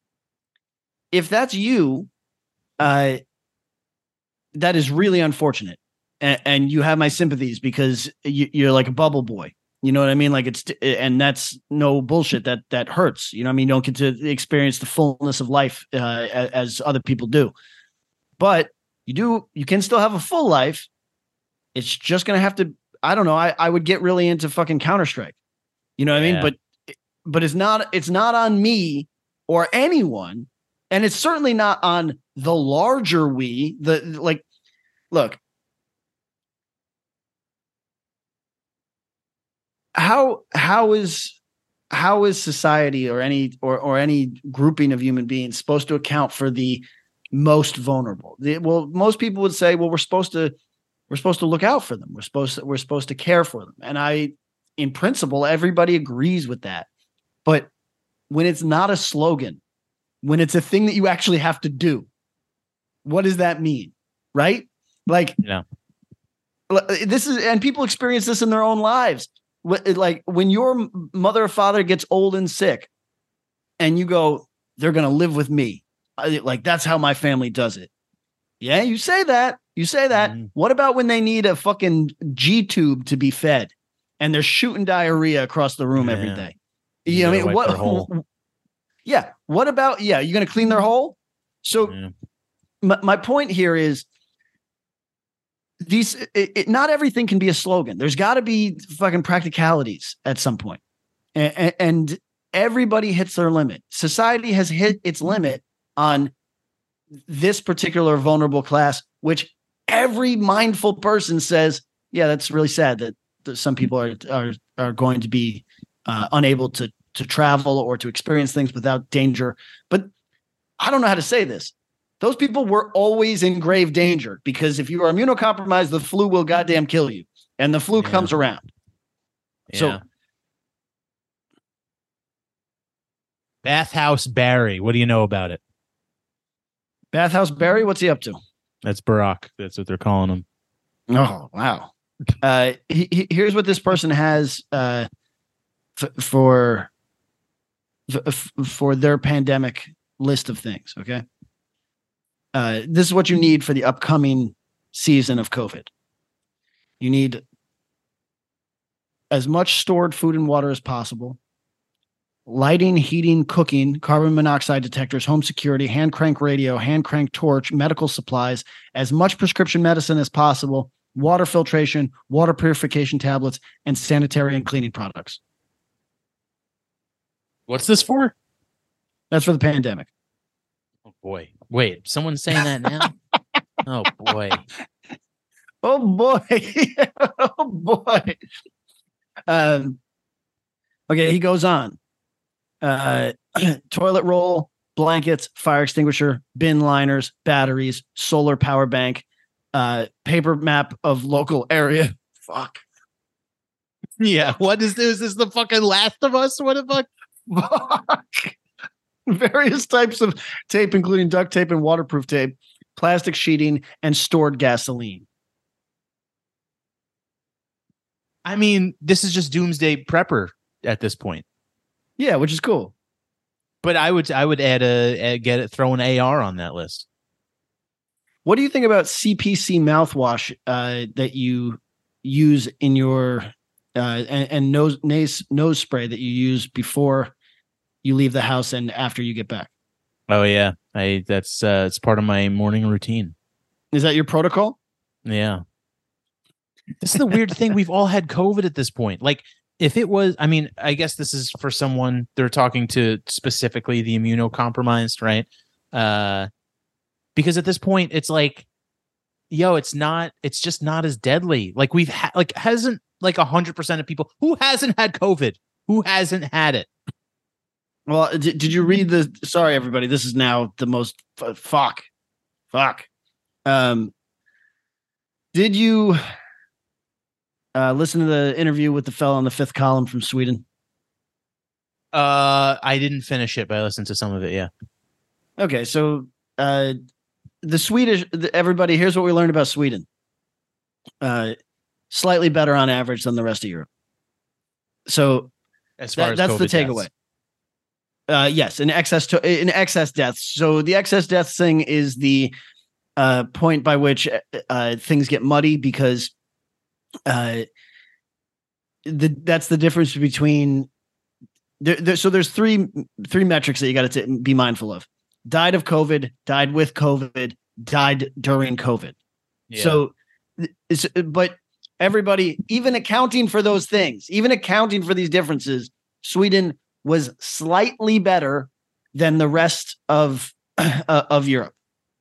if that's you, uh, that is really unfortunate. And, and you have my sympathies because you, you're like a bubble boy. You know what I mean? Like it's, and that's no bullshit. That that hurts. You know what I mean? You don't get to experience the fullness of life uh, as other people do. But you do. You can still have a full life. It's just gonna have to. I don't know. I, I would get really into fucking Counter-Strike. You know what yeah. I mean? But but it's not. It's not on me or anyone, and it's certainly not on the larger we. The like, look. How how is how is society or any or or any grouping of human beings supposed to account for the most vulnerable. The, well, most people would say, well, we're supposed to we're supposed to look out for them. We're supposed to, we're supposed to care for them. And I, in principle, everybody agrees with that. But when it's not a slogan, when it's a thing that you actually have to do, what does that mean? Right? Like, yeah. This is, and people experience this in their own lives. Like when your mother or father gets old and sick and you go, they're going to live with me. Like, that's how my family does it. Yeah, you say that. You say that. Mm-hmm. What about when they need a fucking G tube to be fed and they're shooting diarrhea across the room yeah. every day? You, you know what I mean? What? Yeah. What about, yeah, you're going to clean their hole? So yeah. my, my point here is, These it, it, not everything can be a slogan. There's got to be fucking practicalities at some point. And, and everybody hits their limit. Society has hit its limit on this particular vulnerable class, which every mindful person says, yeah, that's really sad that, that some people are are are going to be uh, unable to to travel or to experience things without danger. But I don't know how to say this. Those people were always in grave danger, because if you are immunocompromised, the flu will goddamn kill you, and the flu yeah. comes around. Yeah. So, Bathhouse Barry, what do you know about it? Bathhouse Barry, what's he up to? That's Barack. That's what they're calling him. Oh, wow. uh, he, he, here's what this person has uh, f- for f- for their pandemic list of things. Okay. Uh, this is what you need for the upcoming season of COVID. You need as much stored food and water as possible, lighting, heating, cooking, carbon monoxide detectors, home security, hand crank radio, hand crank torch, medical supplies, as much prescription medicine as possible, water filtration, water purification tablets, and sanitary and cleaning products. What's this for? That's for the pandemic. Oh boy. Wait, someone's saying that now? Oh boy. Oh boy. Oh boy. Um, okay, he goes on. Uh, toilet roll, blankets, fire extinguisher, bin liners, batteries, solar power bank, uh, paper map of local area. Fuck. Yeah, what is this? Is this the fucking Last of Us? What the fuck? Fuck. Various types of tape, including duct tape and waterproof tape, plastic sheeting, and stored gasoline. I mean, this is just doomsday prepper at this point. Yeah, which is cool. But I would, I would add a, a get it, throw an A R on that list. What do you think about C P C mouthwash uh, that you use in your uh, and, and nose nose nose spray that you use before you leave the house and after you get back? Oh yeah, I that's uh, it's part of my morning routine. Is that your protocol? Yeah. This is the weird thing. We've all had COVID at this point. Like, if it was, I mean, I guess this is for someone they're talking to, specifically the immunocompromised, right? Uh, because at this point, it's like, yo, it's not, it's just not as deadly. Like we've had, like, hasn't like a hundred percent of people who hasn't had COVID, who hasn't had it. Well, did, did you read the, sorry, everybody, this is now the most f- fuck, fuck. Um, did you uh, listen to the interview with the fellow on the fifth column from Sweden? Uh, I didn't finish it, but I listened to some of it. Yeah. Okay. So, uh, the Swedish, the, everybody, here's what we learned about Sweden. Uh, slightly better on average than the rest of Europe. So as far that, as that's COVID the takeaway. Uh, yes, an excess to in excess deaths. So the excess deaths thing is the uh, point by which uh, things get muddy, because uh, the that's the difference between. There, there, so there's three three metrics that you got to be mindful of: died of COVID, died with COVID, died during COVID. Yeah. So, it's, but everybody, even accounting for those things, even accounting for these differences, Sweden was slightly better than the rest of uh, of Europe.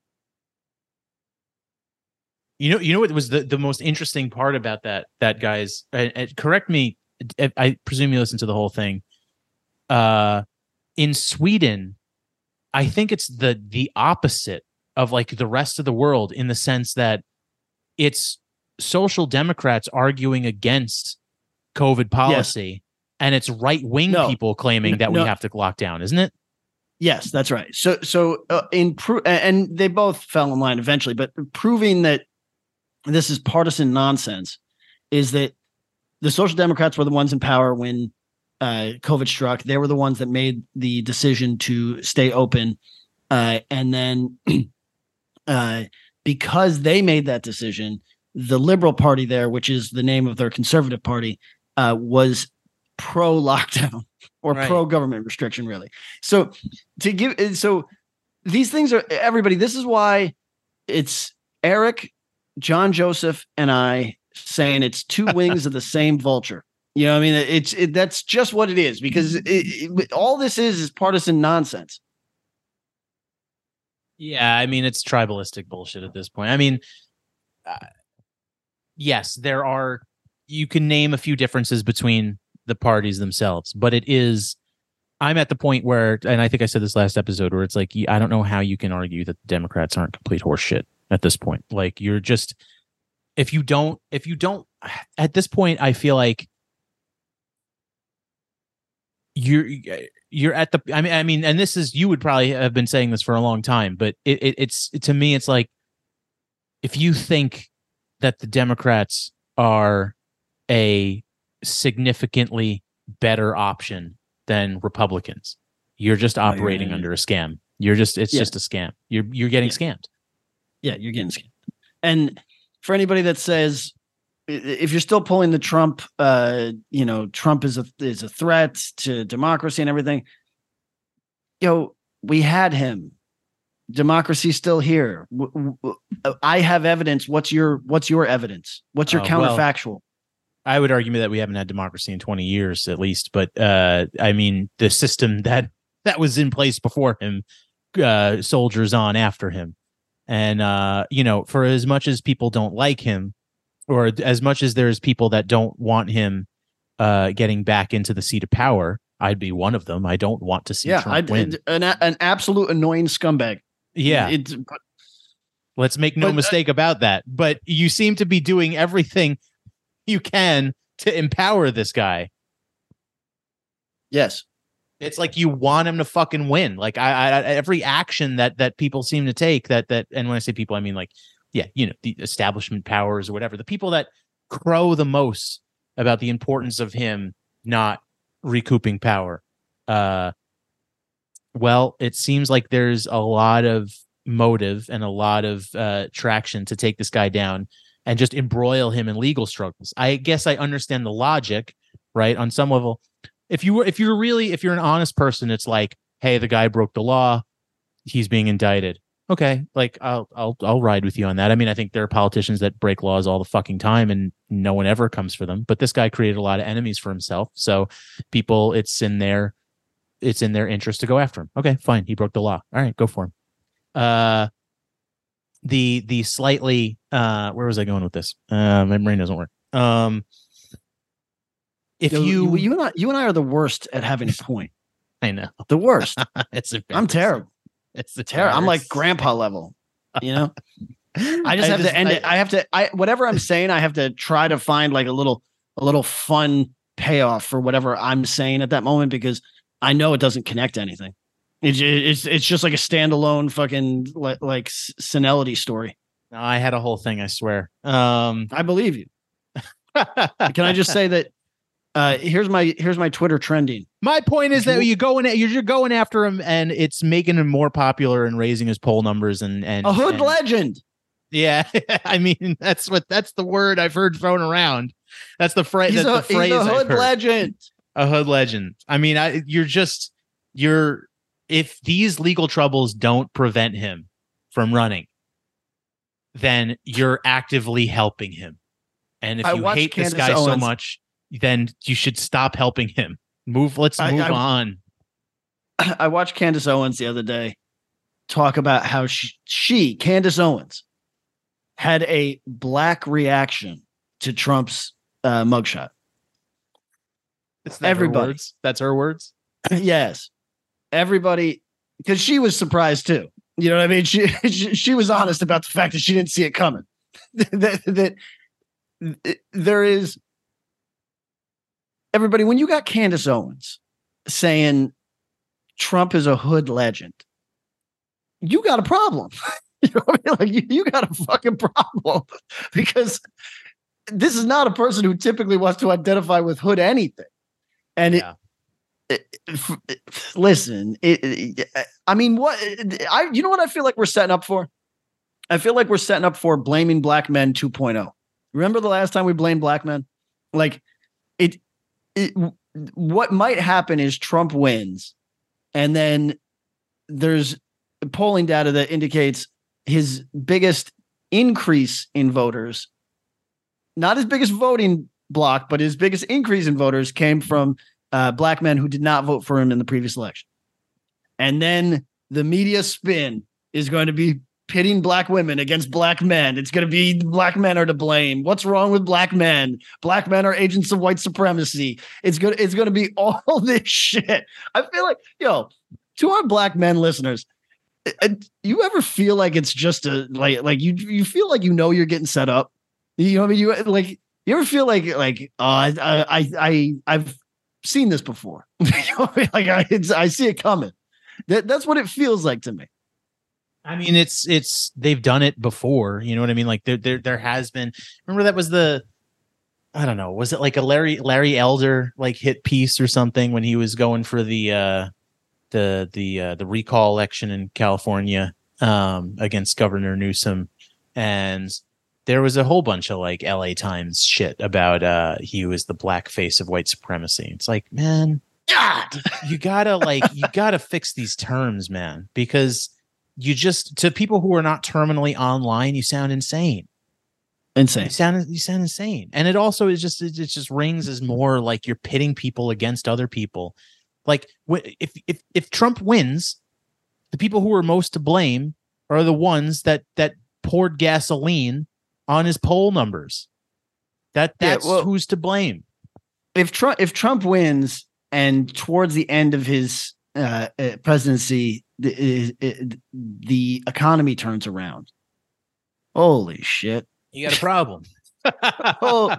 You know, you know what was the, the most interesting part about that? That guys, uh, uh, correct me. I, I presume you listened to the whole thing. Uh, in Sweden, I think it's the the opposite. of like the rest of the world, in the sense that it's social democrats arguing against COVID policy, yes. and it's right wing no. people claiming that no. we have to lock down, isn't it? Yes, that's right. So, so uh, in pro- and they both fell in line eventually, but proving that this is partisan nonsense is that the Social Democrats were the ones in power when uh, COVID struck. They were the ones that made the decision to stay open, uh, and then uh, because they made that decision, the Liberal Party there, which is the name of their conservative party, uh, was pro lockdown. Or right. pro government restriction, really. So to give, so these things are everybody. This is why it's Eric, John Joseph, and I saying it's two wings of the same vulture. You know what I mean? It's it, that's just what it is, because it, it, all this is is partisan nonsense. Yeah, I mean, it's tribalistic bullshit at this point. I mean, uh, yes, there are. You can name a few differences between the parties themselves, but it is, I'm at the point where, and I think I said this last episode, where it's like, I don't know how you can argue that the Democrats aren't complete horseshit at this point. Like, you're just, if you don't, if you don't, at this point, I feel like you're, you're at the, I mean, I mean, and this is, you would probably have been saying this for a long time, but it, it it's, to me, it's like, if you think that the Democrats are a significantly better option than Republicans, you're just operating oh, yeah, yeah, yeah. under a scam. You're just, it's yeah. just a scam. You're, you're getting yeah. scammed. Yeah. You're getting scammed. And for anybody that says, if you're still pulling the Trump, uh, you know, Trump is a, is a threat to democracy and everything, you know, we had him. Democracy's still here. I have evidence. What's your, what's your evidence? What's your uh, counterfactual? Well, I would argue that we haven't had democracy in twenty years at least, but uh, I mean, the system that that was in place before him, uh, soldiers on after him. And, uh, you know, for as much as people don't like him, or as much as there's people that don't want him uh, getting back into the seat of power, I'd be one of them. I don't want to see yeah, Trump I'd, win. An, an absolute annoying scumbag. Yeah. It's, Let's make no but, mistake uh, about that. But you seem to be doing everything you can to empower this guy. Yes. It's like you want him to fucking win. Like I, I every action that that people seem to take that that and when I say people, I mean like, yeah, you know, the establishment powers or whatever, the people that crow the most about the importance of him not recouping power. Uh, well, it seems like there's a lot of motive and a lot of uh, traction to take this guy down and just embroil him in legal struggles. I guess I understand the logic, right? On some level, if you were, if you're really, if you're an honest person, it's like, hey, the guy broke the law, he's being indicted. Okay, like I'll, I'll, I'll ride with you on that. I mean, I think there are politicians that break laws all the fucking time, and no one ever comes for them. But this guy created a lot of enemies for himself, so people, it's in their, it's in their interest to go after him. Okay, fine, he broke the law. All right, go for him. Uh. The the slightly uh where was I going with this? Uh, my brain doesn't work. Um, if you you you and I you and I are the worst at having a point. I know, the worst. It's I'm terrible. It's the terrible. I'm like grandpa level. You know, I just I have just, to end I, it. I have to. I whatever I'm saying, I have to try to find like a little a little fun payoff for whatever I'm saying at that moment, because I know it doesn't connect to anything. It's it's it's just like a standalone fucking like, like senility story. No, I had a whole thing, I swear. Um, I believe you. Can I just say that? Uh, here's my here's my Twitter trending. My point is that you going you're going after him, and it's making him more popular and raising his poll numbers. And and a hood and, legend. Yeah, I mean that's what that's the word I've heard thrown around. That's the phrase. That's a, the phrase. He's a hood legend. A hood legend. I mean, I you're just you're. If these legal troubles don't prevent him from running, then you're actively helping him. And if I you hate Candace this guy Owens. so much, then you should stop helping him. Move. Let's move I, I, on. I watched Candace Owens the other day talk about how she, she Candace Owens, had a black reaction to Trump's uh, mugshot. That Everybody. Her words? That's her words? Yes. Everybody, because she was surprised too. You know what I mean? She she, she was honest about the fact that she didn't see it coming. that, that, that there is everybody, when you got Candace Owens saying Trump is a hood legend, you got a problem. You know what I mean? Like you, you got a fucking problem because this is not a person who typically wants to identify with hood anything. And yeah. it, it, it, listen, it, it, I mean, what I, you know what I feel like we're setting up for? I feel like we're setting up for blaming black men two point oh. Remember the last time we blamed black men? Like it, it, what might happen is Trump wins. And then there's polling data that indicates his biggest increase in voters, not his biggest voting block, but his biggest increase in voters came from uh, black men who did not vote for him in the previous election. And then the media spin is going to be pitting black women against black men. It's going to be black men are to blame. What's wrong with black men? Black men are agents of white supremacy. It's good. It's going to be all this shit. I feel like, yo, to our black men listeners, you ever feel like it's just a like like you you feel like you know you're getting set up? You know what I mean? You like you ever feel like like oh I I I I've seen this before. You know what I mean? Like I it's, I see it coming. That that's what it feels like to me. I mean, it's it's they've done it before. You know what I mean? Like there there there has been. Remember that was the I don't know. Was it like a Larry Larry Elder like hit piece or something when he was going for the uh the the uh, the recall election in California um, against Governor Newsom, and there was a whole bunch of like L A Times shit about uh, he was the black face of white supremacy. It's like, man, God, you gotta like you gotta fix these terms, man, because you just to people who are not terminally online, you sound insane. Insane. You sound you sound insane, and it also is just it just rings as more like you're pitting people against other people. Like if if if Trump wins, the people who are most to blame are the ones that that poured gasoline on his poll numbers. That that's yeah, well, who's to blame. If Trump if Trump wins and towards the end of his uh, presidency, the, the economy turns around. Holy shit! You got a problem. oh,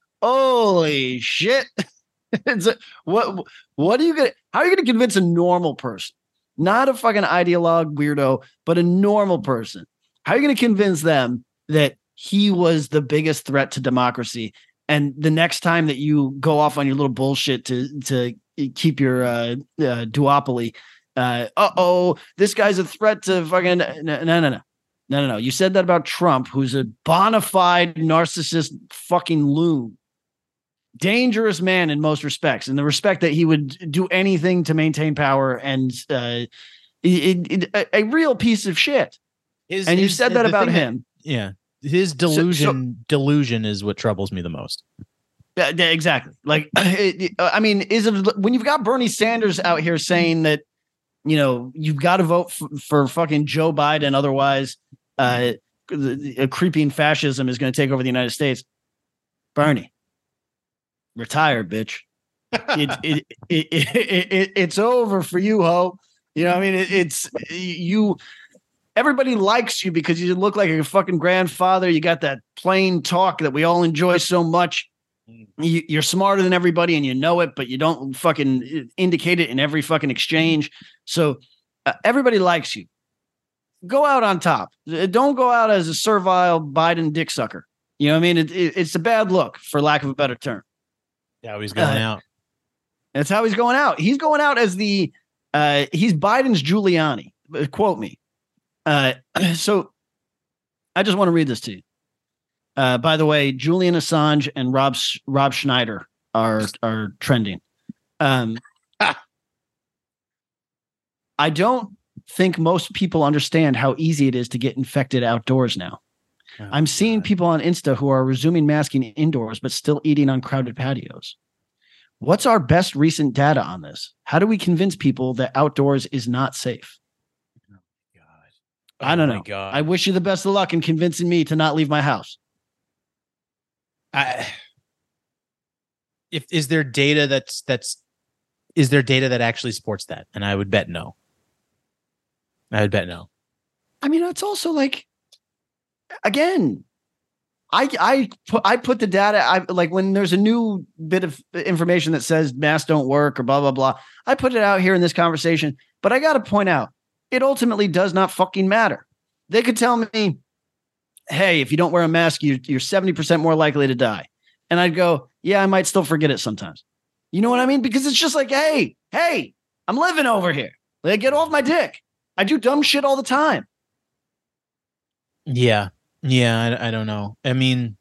holy shit! It's a, what what are you gonna how are you gonna convince a normal person, not a fucking ideologue weirdo, but a normal person? How are you gonna convince them that he was the biggest threat to democracy? And the next time that you go off on your little bullshit to to keep your uh, uh duopoly, uh oh, this guy's a threat to fucking no no no no no no. You said that about Trump, who's a bona fide narcissist fucking loon. Dangerous man in most respects, in the respect that he would do anything to maintain power, and uh, it, it, a, a real piece of shit. His, and you his, said that about him. That, yeah, his delusion. So, so, delusion is what troubles me the most. Yeah, exactly. Like, it, I mean, is it when you've got Bernie Sanders out here saying that, you know, you've got to vote f- for fucking Joe Biden, otherwise, uh, a creeping fascism is going to take over the United States. Bernie. Retire, bitch. It, it, it, it, it, it's over for you, ho. You know what I mean? It, it's you. Everybody likes you because you look like a fucking grandfather. You got that plain talk that we all enjoy so much. You, you're smarter than everybody and you know it, but you don't fucking indicate it in every fucking exchange. So uh, everybody likes you. Go out on top. Don't go out as a servile Biden dick sucker. You know what I mean? It, it, it's a bad look, for lack of a better term. Yeah, he's going uh, out. That's how he's going out. He's going out as the uh, he's Biden's Giuliani. Quote me. Uh, so I just want to read this to you. Uh, by the way, Julian Assange and Rob Rob Schneider are are trending. Um, I don't think most people understand how easy it is to get infected outdoors now. Oh, I'm seeing God. people on Insta who are resuming masking indoors, but still eating on crowded patios. What's our best recent data on this? How do we convince people that outdoors is not safe? Oh, my God. Oh, I don't know. God. I wish you the best of luck in convincing me to not leave my house. I, if is there data that's that's is there data that actually supports that? And I would bet no. I would bet no. I mean, it's also like, again, I I put I put the data. I like when there's a new bit of information that says masks don't work or blah blah blah. I put it out here in this conversation, but I got to point out it ultimately does not fucking matter. They could tell me, "Hey, if you don't wear a mask, you, you're seventy percent more likely to die," and I'd go, "Yeah, I might still forget it sometimes." You know what I mean? Because it's just like, "Hey, hey, I'm living over here. Like, get off my dick. I do dumb shit all the time." Yeah. Yeah, I, I don't know. I mean,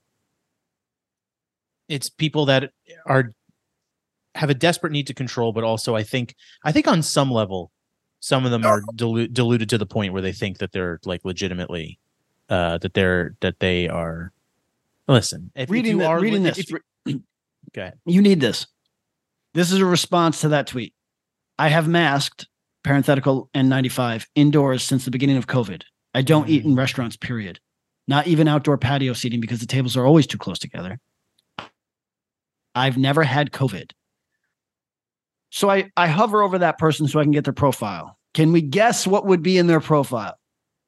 it's people that are have a desperate need to control, but also I think I think on some level, some of them are dilu- diluted to the point where they think that they're like legitimately uh, that they're that they are. Listen, if, reading if you the, are reading li- this, if you, okay, you need this. This is a response to that tweet. I have masked parenthetical N ninety-five indoors since the beginning of COVID. I don't mm. eat in restaurants. Period. Not even outdoor patio seating because the tables are always too close together. I've never had COVID. So I, I hover over that person so I can get their profile. Can we guess what would be in their profile?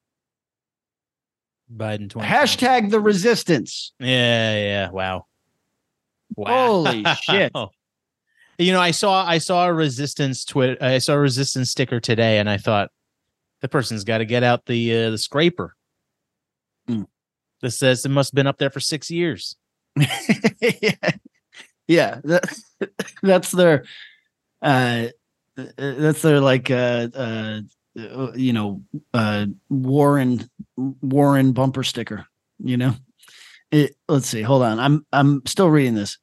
Biden twenty. Hashtag the resistance. Yeah, yeah. Wow. Wow. Holy shit. You know, I saw I saw a resistance twit I saw a resistance sticker today, and I thought the person's got to get out the uh, the scraper. Mm. This says it must have been up there for six years. yeah, yeah that, that's their, uh, that's their like, uh, uh, you know, uh, Warren Warren bumper sticker. You know, it, let's see. Hold on, I'm I'm still reading this.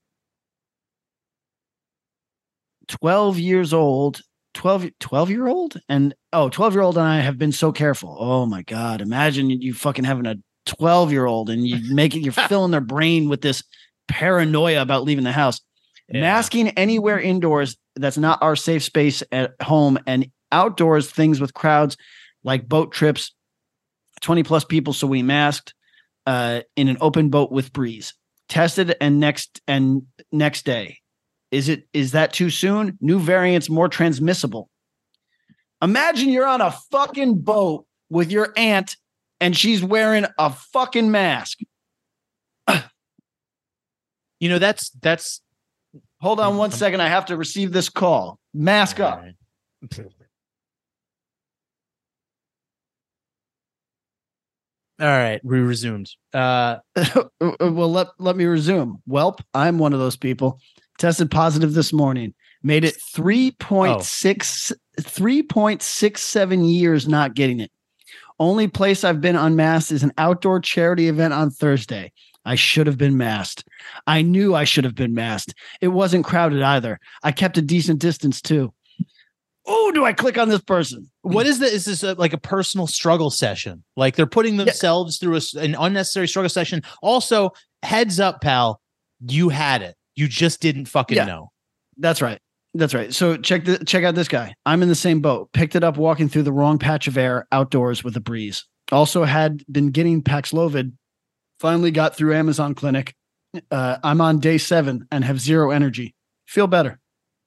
Twelve years old. twelve, twelve year old and oh, twelve year old and I have been so careful. Oh my God. Imagine you fucking having a twelve year old and you make it, you're filling their brain with this paranoia about leaving the house. Yeah. Masking anywhere indoors that's not our safe space at home, and outdoors things with crowds like boat trips, twenty plus people. So we masked uh, in an open boat with breeze. Tested and next and next day. Is it is that too soon? New variants more transmissible. Imagine you're on a fucking boat with your aunt and she's wearing a fucking mask. You know, that's that's hold on one second. I have to receive this call. Mask up. All right, we resumed. Uh, well, let, let me resume. Welp, I'm one of those people. Tested positive this morning. Made it three point six, oh. three point six seven years not getting it. Only place I've been unmasked is an outdoor charity event on Thursday. I should have been masked. I knew I should have been masked. It wasn't crowded either. I kept a decent distance too. Oh, do I click on this person? What is this? Is this a, like a personal struggle session? Like they're putting themselves yeah. through a, an unnecessary struggle session. Also, heads up, pal, you had it. You just didn't fucking yeah, know. That's right. That's right. So check the check out this guy. I'm in the same boat. Picked it up walking through the wrong patch of air outdoors with a breeze. Also had been getting Paxlovid. Finally got through Amazon Clinic. Uh, I'm on day seven and have zero energy. Feel better.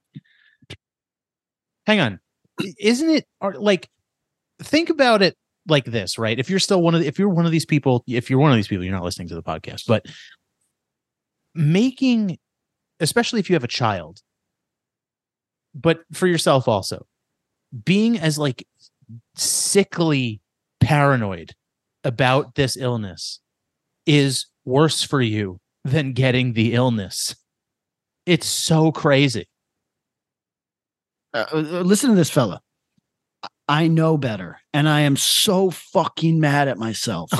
Hang on. Isn't it like, think about it like this, right? If you're still one of the, if you're one of these people, if you're one of these people, you're not listening to the podcast, but making, especially if you have a child, but for yourself also, being as like sickly paranoid about this illness is worse for you than getting the illness. It's so crazy. Uh, listen to this fella. I know better, and I am so fucking mad at myself.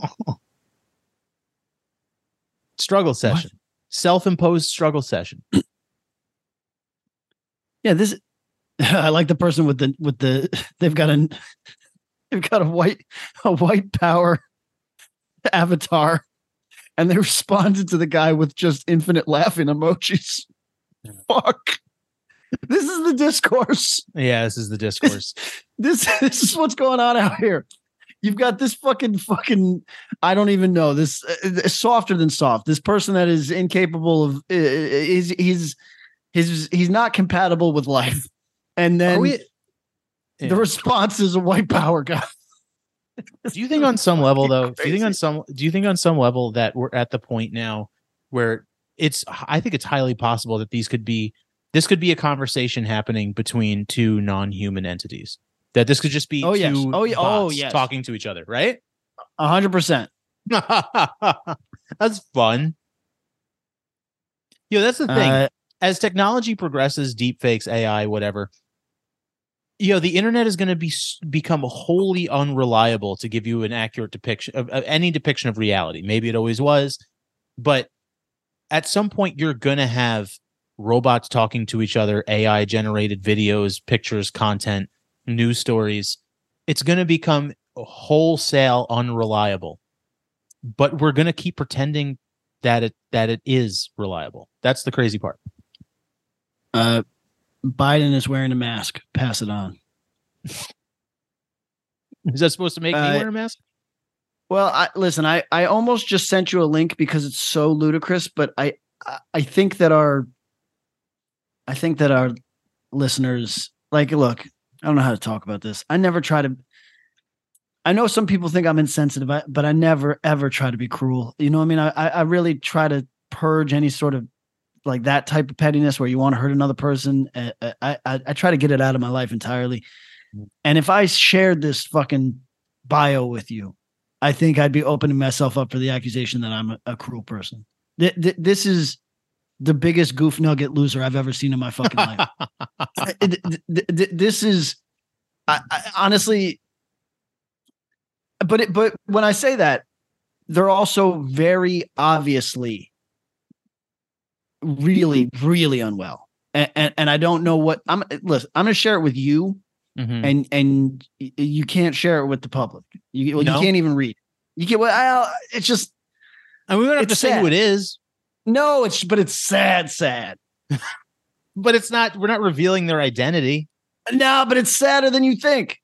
Struggle session. What? Self-imposed struggle session. Yeah, this. I like the person with the with the. They've got a. They've got a white a white power avatar, and they responded to the guy with just infinite laughing emojis. Fuck. This is the discourse. Yeah, this is the discourse. This this is what's going on out here. You've got this fucking fucking I don't even know this uh, softer than soft. This person that is incapable of uh, is he's he's he's not compatible with life. And then we, yeah. the response is a white power guy. Do you think on some level though, crazy. do you think on some do you think on some level that we're at the point now where it's I think it's highly possible that these could be this could be a conversation happening between two non-human entities. That this could just be Oh, two yes. Oh, yeah. Oh, bots yes. talking to each other, right? A hundred percent. That's fun. Yo, that's the thing. Uh, As technology progresses, deepfakes, A I, whatever, you know, the internet is going to be become wholly unreliable to give you an accurate depiction of, of any depiction of reality. Maybe it always was, but at some point you're going to have robots talking to each other, A I generated videos, pictures, content, news stories. It's going to become wholesale unreliable, but we're going to keep pretending that it that it is reliable. That's the crazy part. Uh, Biden is wearing a mask. Pass it on. Is that supposed to make Uh, me wear a mask? Well, I listen, I, I almost just sent you a link because it's so ludicrous, but I, I I think that our I think that our listeners like look, I don't know how to talk about this. I never try to I know some people think I'm insensitive, but I never ever try to be cruel. You know what I mean? I I really try to purge any sort of like that type of pettiness where you want to hurt another person. I, I, I try to get it out of my life entirely. And if I shared this fucking bio with you, I think I'd be opening myself up for the accusation that I'm a, a cruel person. Th- th- this is the biggest goof nugget loser I've ever seen in my fucking life. th- th- th- this is I, I, honestly, but it, but when I say that, they're also very obviously really, really unwell. And, and, and I don't know what I'm listen, I'm going to share it with you. Mm-hmm. And, and you can't share it with the public. You, well, No? you can't even read. You can't, well, I, it's just, And we don't have to it's say sad. who it is, no, it's, but it's sad, sad. but it's not, we're not revealing their identity. No, but it's sadder than you think.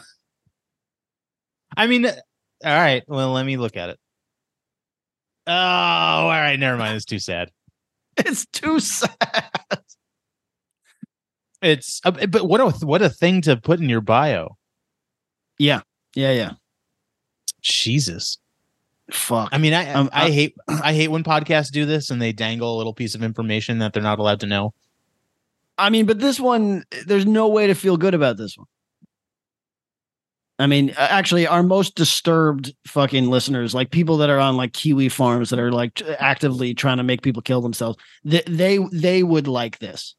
I mean, all right. Well, let me look at it. Oh, all right. Never mind. It's too sad. It's too sad. It's, uh, but what a, what a thing to put in your bio. Yeah. Yeah. Yeah. Jesus. Fuck. I mean, I, Um, I uh, hate, I hate when podcasts do this and they dangle a little piece of information that they're not allowed to know. I mean, but this one, there's no way to feel good about this one. I mean, actually, our most disturbed fucking listeners, like people that are on like Kiwi farms that are like actively trying to make people kill themselves, they they, they would like this.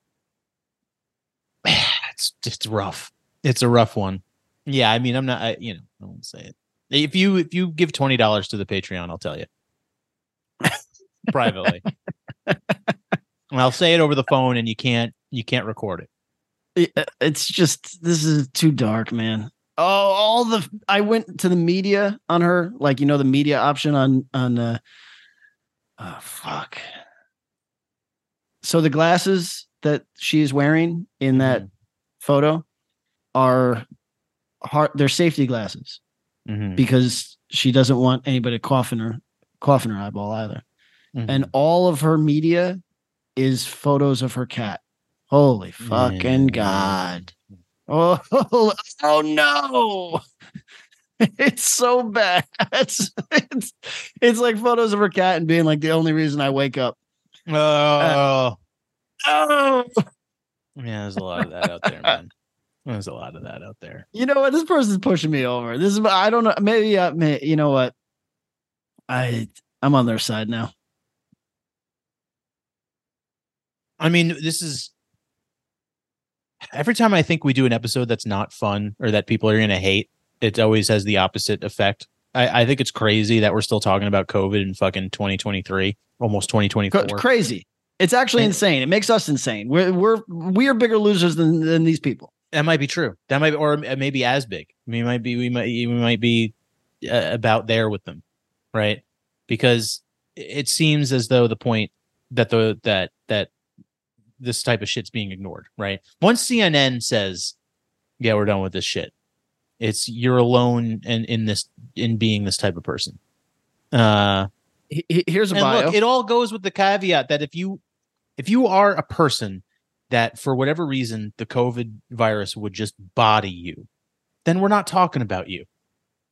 It's just rough. It's a rough one. Yeah. I mean, I'm not, I, you know, I won't say it. If you, if you give twenty dollars to the Patreon, I'll tell you privately. And I'll say it over the phone and you can't, you can't record it. It- It's just, this is too dark, man. Oh, all the, I went to the media on her, like, you know, the media option on, on, uh, oh, fuck. So the glasses that she's wearing in that Mhm. photo are hard, they're safety glasses Mhm. because she doesn't want anybody to cough in her, cough in her eyeball either. Mhm. And all of her media is photos of her cat. Holy fucking Yeah. God. Oh, oh no. It's so bad. It's, it's, it's like photos of her cat and being like the only reason I wake up. Oh, Oh, yeah. There's a lot of that out there, man. There's a lot of that out there. you know what? This person's pushing me over. This is, I don't know. Maybe, uh, may, you know what? I, I'm on their side now. I mean, this is every time I think we do an episode that's not fun or that people are going to hate, it always has the opposite effect. I, I think it's crazy that we're still talking about COVID in fucking twenty twenty-three, almost twenty twenty-four. Cra- Crazy. It's actually And- insane. It makes us insane. We're, we're, we are bigger losers than, than these people. That might be true. That might, or maybe as big. We might be, we might, we might be uh, about there with them, right? Because it seems as though the point that the that that this type of shit's being ignored, right? Once C N N says, "Yeah, we're done with this shit," it's you're alone in in this in being this type of person. Uh, He- he- Here's a and bio. look, it all goes with the caveat that if you if you are a person that for whatever reason the COVID virus would just body you, then we're not talking about you.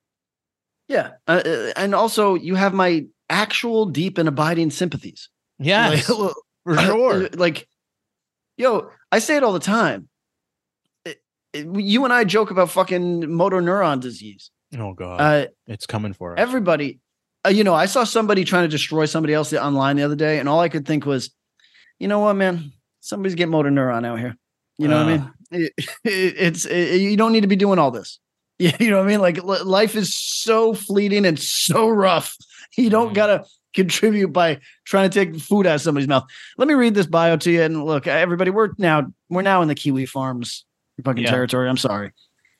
Yeah. Uh, uh, and also, you have my actual deep and abiding sympathies. Yes, Like, for sure. Like, yo, I say it all the time. It, it, you and I joke about fucking motor neuron disease. Oh, God. Uh, it's coming for us. Everybody, uh, you know, I saw somebody trying to destroy somebody else online the other day, and all I could think was, you know what, man? Somebody's getting motor neuron out here. You know uh, what I mean? It, it, it's it, you don't need to be doing all this. You know what I mean? Like l- life is so fleeting and so rough. You don't mm. gotta contribute by trying to take food out of somebody's mouth. Let me read this bio to you. And look, everybody, we're now we're now in the Kiwi Farms fucking yeah. territory. I'm sorry.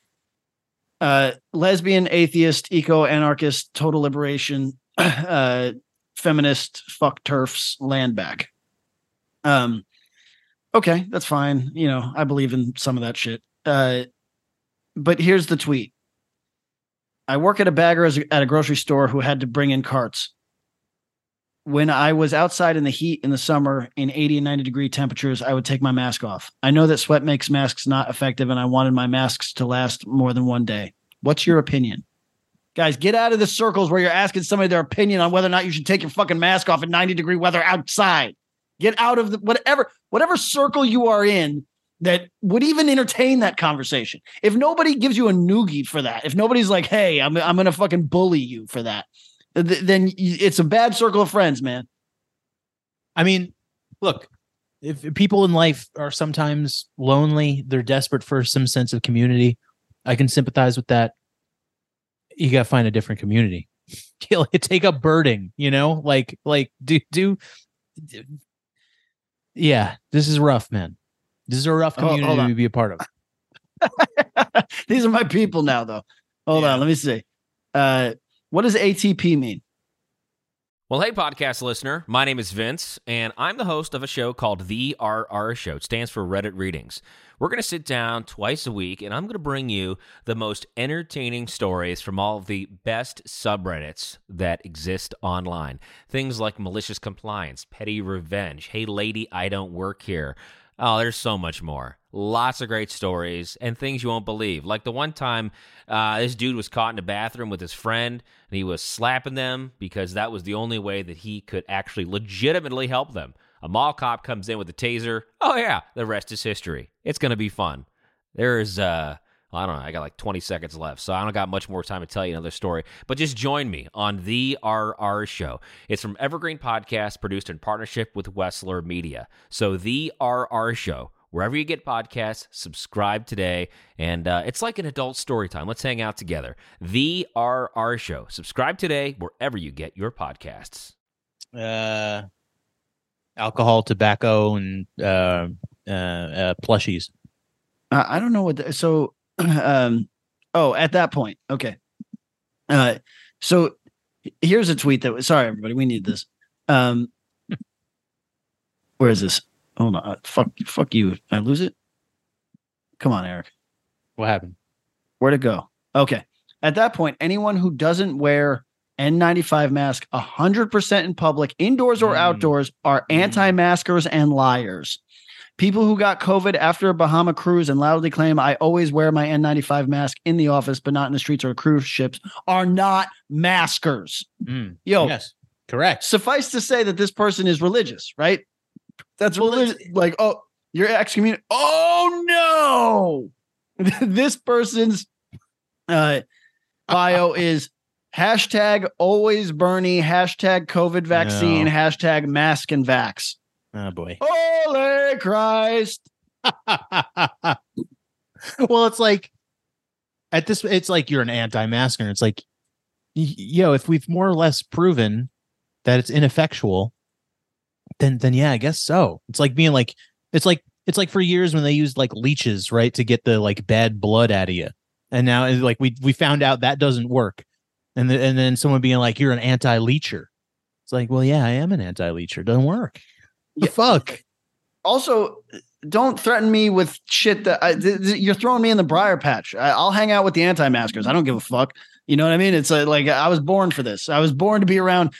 Uh, lesbian, atheist, eco-anarchist, total liberation, uh, feminist, fuck turfs, land back. Um, okay, that's fine. You know, I believe in some of that shit. Uh, but here's the tweet. I work at a bagger as a, at a grocery store who had to bring in carts. When I was outside in the heat in the summer in eighty and ninety degree temperatures, I would take my mask off. I know that sweat makes masks not effective, and I wanted my masks to last more than one day. What's your opinion? Guys, get out of the circles where you're asking somebody their opinion on whether or not you should take your fucking mask off in ninety degree weather outside. Get out of the whatever, whatever circle you are in that would even entertain that conversation. If nobody gives you a noogie for that, if nobody's like, hey, I'm, I'm going to fucking bully you for that, th- then it's a bad circle of friends, man. I mean, look, if people in life are sometimes lonely, they're desperate for some sense of community. I can sympathize with that. You got to find a different community. Take up birding, you know, like, like do, do, do. Yeah, this is rough, man. This is a rough community oh, to be a part of. These are my people now, though. Hold yeah. on, let me see. Uh, what does A T P mean? Well, hey, podcast listener. My name is Vince, and I'm the host of a show called The R R Show. It stands for Reddit Readings. We're going to sit down twice a week, and I'm going to bring you the most entertaining stories from all of the best subreddits that exist online. Things like malicious compliance, petty revenge, hey, lady, I don't work here. Oh, there's so much more. Lots of great stories and things you won't believe. Like the one time uh, this dude was caught in a bathroom with his friend, and he was slapping them because that was the only way that he could actually legitimately help them. A mall cop comes in with a taser. Oh, yeah, the rest is history. It's going to be fun. There's, uh, I don't know, I got like twenty seconds left, so I don't got much more time to tell you another story. But just join me on The R R Show. It's from Evergreen Podcast, produced in partnership with Wessler Media. So The R R Show, wherever you get podcasts, subscribe today. And uh, it's like an adult story time. Let's hang out together. The R R Show. Subscribe today wherever you get your podcasts. Uh, alcohol, tobacco, and uh, uh, uh, plushies. Uh, I don't know what. The, so, um, oh, at that point, okay. Uh, so here's a tweet that was. Sorry, everybody, we need this. Um, where is this? Hold on. Uh, fuck, fuck you. I lose it. Come on, Eric. What happened? Where'd it go? Okay. At that point, anyone who doesn't wear N ninety-five mask one hundred percent in public, indoors or mm. outdoors, are mm. anti-maskers and liars. People who got COVID after a Bahama cruise and loudly claim, I always wear my N ninety-five mask in the office, but not in the streets or cruise ships, are not maskers. Mm. Yo, yes, correct. Suffice to say that this person is religious, right? That's well, religious. Like, oh, you're excommunicated. Oh, no. This person's uh, bio is hashtag always Bernie, hashtag COVID vaccine, no. hashtag mask and vax. Oh, boy. Holy Christ. Well, it's like at this, it's like you're an anti-masker. It's like, yo, if we've more or less proven that it's ineffectual, then, then yeah, I guess so. It's like being like, it's like, it's like for years when they used like leeches, right, to get the like bad blood out of you. And now it's like we, we found out that doesn't work. And, the, and then someone being like, you're an anti-leecher. It's like, well, yeah, I am an anti-leecher. Doesn't work. The yeah. fuck. Also, don't threaten me with shit that I, th- th- you're throwing me in the briar patch. I, I'll hang out with the anti-maskers. I don't give a fuck. You know what I mean? It's uh, like I was born for this. I was born to be around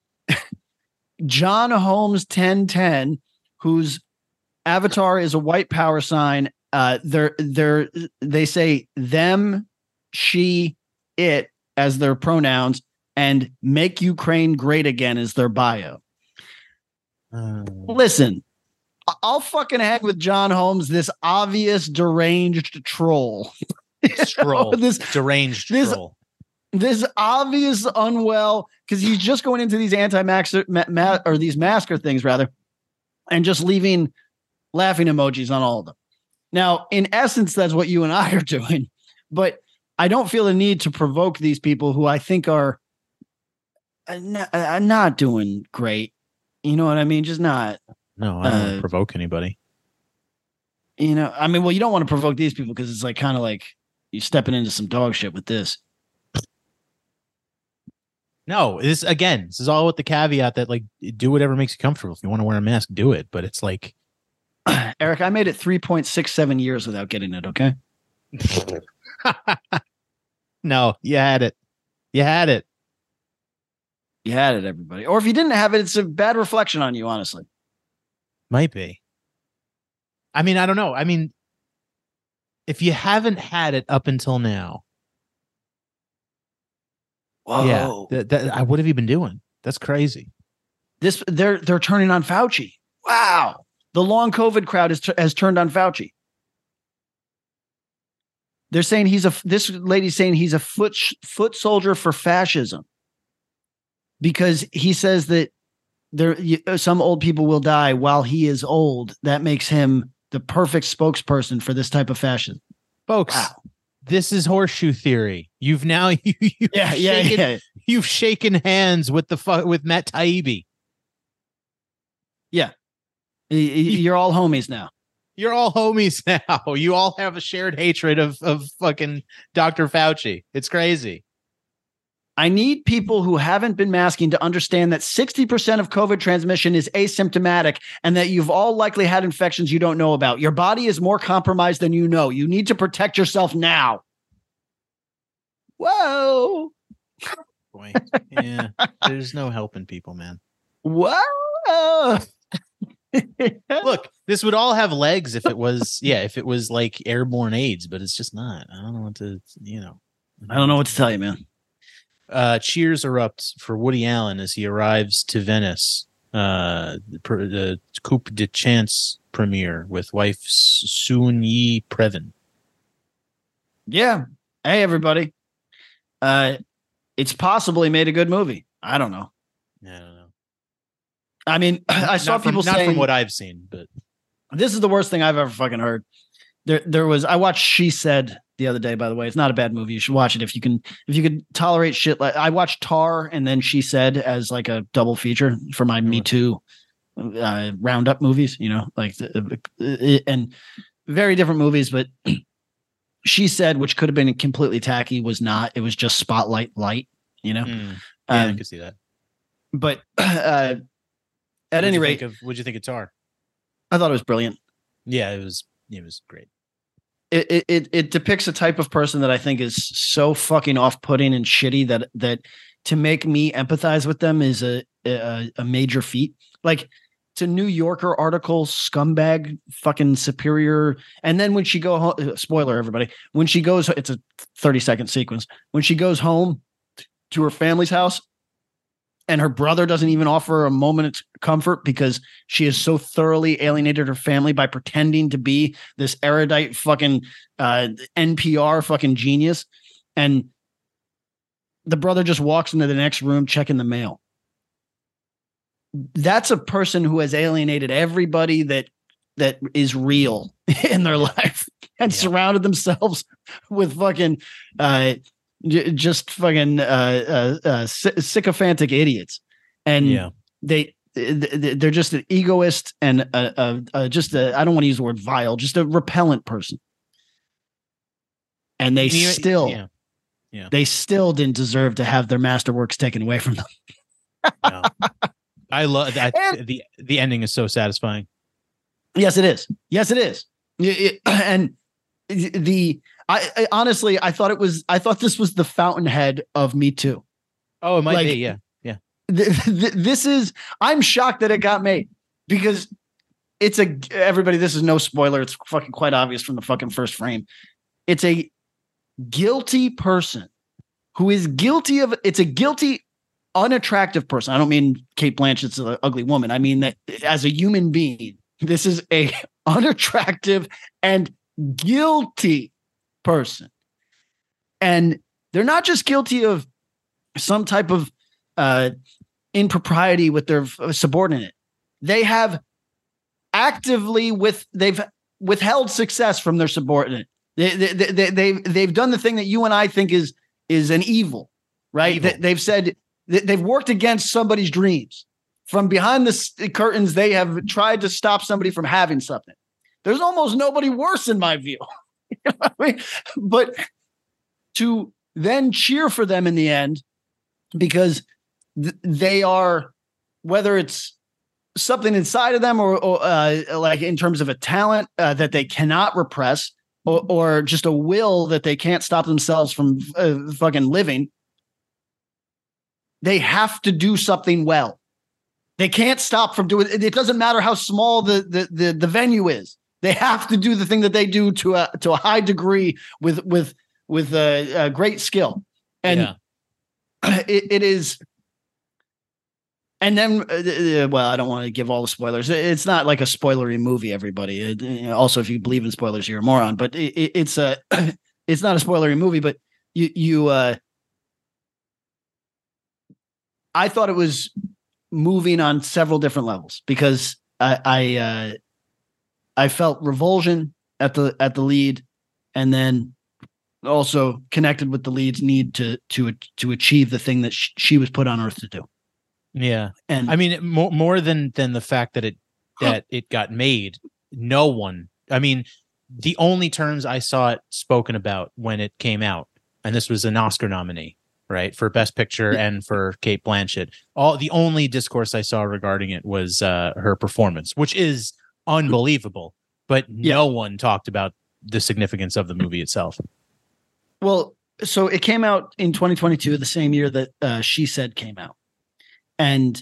John Holmes ten ten, whose avatar is a white power sign. Uh, they're they're they say them, she, it as their pronouns and make Ukraine great again as their bio. Uh, Listen, I'll fucking hang with John Holmes, this obvious deranged troll. troll. this deranged this, troll. This obvious unwell, because he's just going into these anti-masker ma- ma- or these masker things rather, and just leaving laughing emojis on all of them. Now, in essence, that's what you and I are doing, but I don't feel the need to provoke these people who I think are not, uh, not doing great. You know what I mean? Just not. No, I don't want uh, to provoke anybody. You know, I mean, well, you don't want to provoke these people because it's like kind of like you're stepping into some dog shit with this. No, this again, this is all with the caveat that like do whatever makes you comfortable. If you want to wear a mask, do it. But it's like, Eric, I made it three point six seven years without getting it. Okay. no, you had it. You had it. You had it, everybody. Or if you didn't have it, it's a bad reflection on you, honestly. Might be. I mean, I don't know. I mean, if you haven't had it up until now, Whoa. yeah, th- th- I- what have you been doing? That's crazy. This they're they're turning on Fauci. Wow. The long COVID crowd has, has turned on Fauci. They're saying he's a this lady's saying he's a foot foot soldier for fascism because he says that there some old people will die while he is old. That makes him the perfect spokesperson for this type of fascism. Folks, wow. This is horseshoe theory. You've now you, you've yeah, yeah, shaken, yeah. You've shaken hands with the fu- with Matt Taibbi. Yeah. You're all homies now. You're all homies now. You all have a shared hatred of of fucking Doctor Fauci. It's crazy. I need people who haven't been masking to understand that sixty percent of COVID transmission is asymptomatic and that you've all likely had infections you don't know about. Your body is more compromised than you know. You need to protect yourself now. Whoa. Boy. Yeah. There's no helping people, man. Whoa. Look, this would all have legs if it was, yeah, if it was like airborne AIDS, but it's just not. I don't know what to, you know. I don't know what to tell you, man. Uh, cheers erupt for Woody Allen as he arrives to Venice. Uh, the, the Coupe de Chance premiere with wife Soon-Yi Previn. Yeah. Hey, everybody. Uh, it's possible he made a good movie. I don't know. I don't know. I mean, I saw not from, people not saying from what I've seen, but this is the worst thing I've ever fucking heard. There, there was. I watched She Said the other day. By the way, it's not a bad movie. You should watch it if you can. If you could tolerate shit like I watched Tar and then She Said as like a double feature for my Me Too uh, roundup movies. You know, like the, and very different movies, but She Said, which could have been completely tacky, was not. It was just Spotlight light. You know, mm, yeah, um, I could see that. But uh, at What'd any you rate, think of, what'd you think of Tar? I thought it was brilliant. Yeah, it was. It was great. It, it it depicts a type of person that I think is so fucking off-putting and shitty that that to make me empathize with them is a a, a major feat. Like it's a New Yorker article, scumbag, fucking superior. And then when she go home, spoiler everybody, when she goes, it's a thirty second sequence. When she goes home to her family's house, and her brother doesn't even offer her a moment's comfort because she has so thoroughly alienated her family by pretending to be this erudite fucking uh, N P R fucking genius. And the brother just walks into the next room checking the mail. That's a person who has alienated everybody that that is real in their life and yeah. surrounded themselves with fucking uh, just fucking uh, uh, uh, sycophantic idiots, and yeah. they they're just an egoist and a, a, a just a, I don't want to use the word vile, just a repellent person, and they you, still yeah. Yeah. they still didn't deserve to have their masterworks taken away from them. No. I love that. the The ending is so satisfying. Yes, it is. Yes, it is. It, it, and the. I, I honestly, I thought it was. I thought this was the fountainhead of Me Too. Oh, it might like, be. Yeah, yeah. Th- th- this is. I'm shocked that it got made because it's a. Everybody, this is no spoiler. It's fucking quite obvious from the fucking first frame. It's a guilty person who is guilty of it's a guilty, unattractive person. I don't mean Kate Blanchett's an ugly woman. I mean that as a human being, this is a unattractive and guilty person. And they're not just guilty of some type of uh, impropriety with their subordinate. They have actively with they've withheld success from their subordinate. They, they, they, they've they've done the thing that you and I think is is an evil, right? Evil. They, they've said they've worked against somebody's dreams. From behind the curtains, they have tried to stop somebody from having something. There's almost nobody worse in my view. You know what I mean? But to then cheer for them in the end because th- they are, whether it's something inside of them or, or uh, like in terms of a talent uh, that they cannot repress or, or just a will that they can't stop themselves from uh, fucking living, they have to do something well. They can't stop from doing it. It doesn't matter how small the, the, the, the venue is. They have to do the thing that they do to a, to a high degree with, with, with a, a great skill. And yeah. it, it is, and then, uh, well, I don't want to give all the spoilers. It's not like a spoilery movie, everybody. It, you know, also, if you believe in spoilers, you're a moron, but it, it, it's a, it's not a spoilery movie, but you, you, uh, I thought it was moving on several different levels because I, I, uh, I felt revulsion at the, at the lead, and then also connected with the lead's need to, to, to achieve the thing that sh- she was put on earth to do. Yeah. And I mean, more, more than, than the fact that it, that it got made, no one, I mean, the only terms I saw it spoken about when it came out, and this was an Oscar nominee, right, for Best Picture and for Kate Blanchett. All the only discourse I saw regarding it was uh, her performance, which is unbelievable, but yeah. no one talked about the significance of the movie itself. Well, so it came out in twenty twenty-two, the same year that uh, She Said came out. And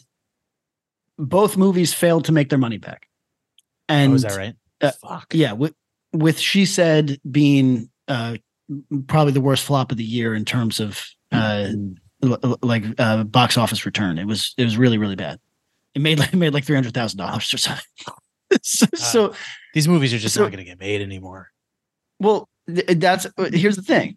both movies failed to make their money back. And oh, is that right? Uh, Fuck. Yeah. With, with She Said being uh, probably the worst flop of the year in terms of uh, l- like uh, box office return. It was, it was really, really bad. It made like, it made like three hundred thousand dollars or something. so, uh, so these movies are just so, not going to get made anymore. Well, th- that's, here's the thing.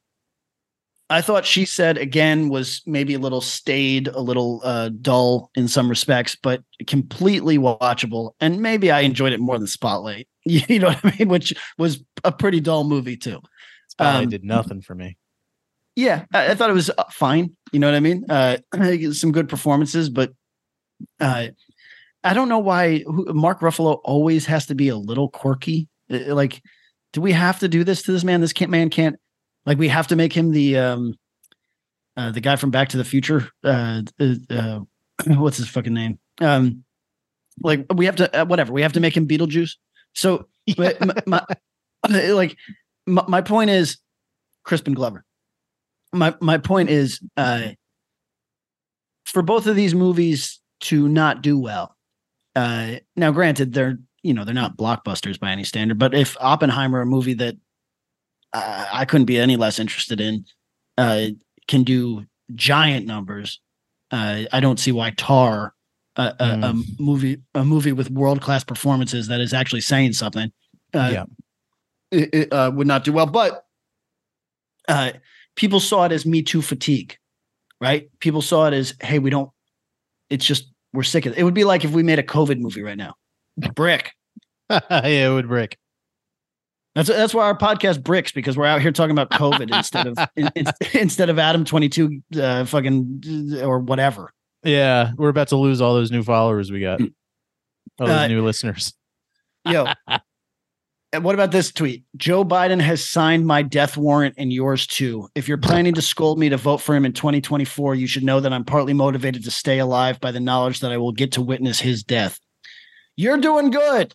I thought She Said again was maybe a little staid, a little uh, dull in some respects, but completely watchable. And maybe I enjoyed it more than Spotlight. You know what I mean? Which was a pretty dull movie too. Spotlight um, did nothing for me. Yeah, I, I thought it was fine. You know what I mean? Uh, some good performances, but uh, I don't know why who, Mark Ruffalo always has to be a little quirky. Like, do we have to do this to this man? This can't, man can't. Like, we have to make him the um, uh, the guy from Back to the Future. Uh, uh, what's his fucking name? Um, like, we have to uh, whatever. We have to make him Beetlejuice. So, yeah. my, my, like, my, my point is Crispin Glover. My my point is, uh, for both of these movies to not do well. Uh, now, granted, they're you know they're not blockbusters by any standard. But if Oppenheimer, a movie that I couldn't be any less interested in, uh, can do giant numbers. Uh, I don't see why Tar, uh, mm. a, a movie, a movie with world class performances that is actually saying something, uh, yeah. it, it, uh, would not do well. But uh, people saw it as Me Too fatigue, right? People saw it as, hey, we don't. It's just we're sick of it. It would be like if we made a COVID movie right now. Brick. Yeah, it would brick. That's that's why our podcast bricks, because we're out here talking about COVID instead of in, in, instead of Adam twenty-two uh, fucking or whatever. Yeah, we're about to lose all those new followers we got. All those uh, new listeners. Yo, and what about this tweet? Joe Biden has signed my death warrant and yours too. If you're planning to scold me to vote for him in twenty twenty-four, you should know that I'm partly motivated to stay alive by the knowledge that I will get to witness his death. You're doing good.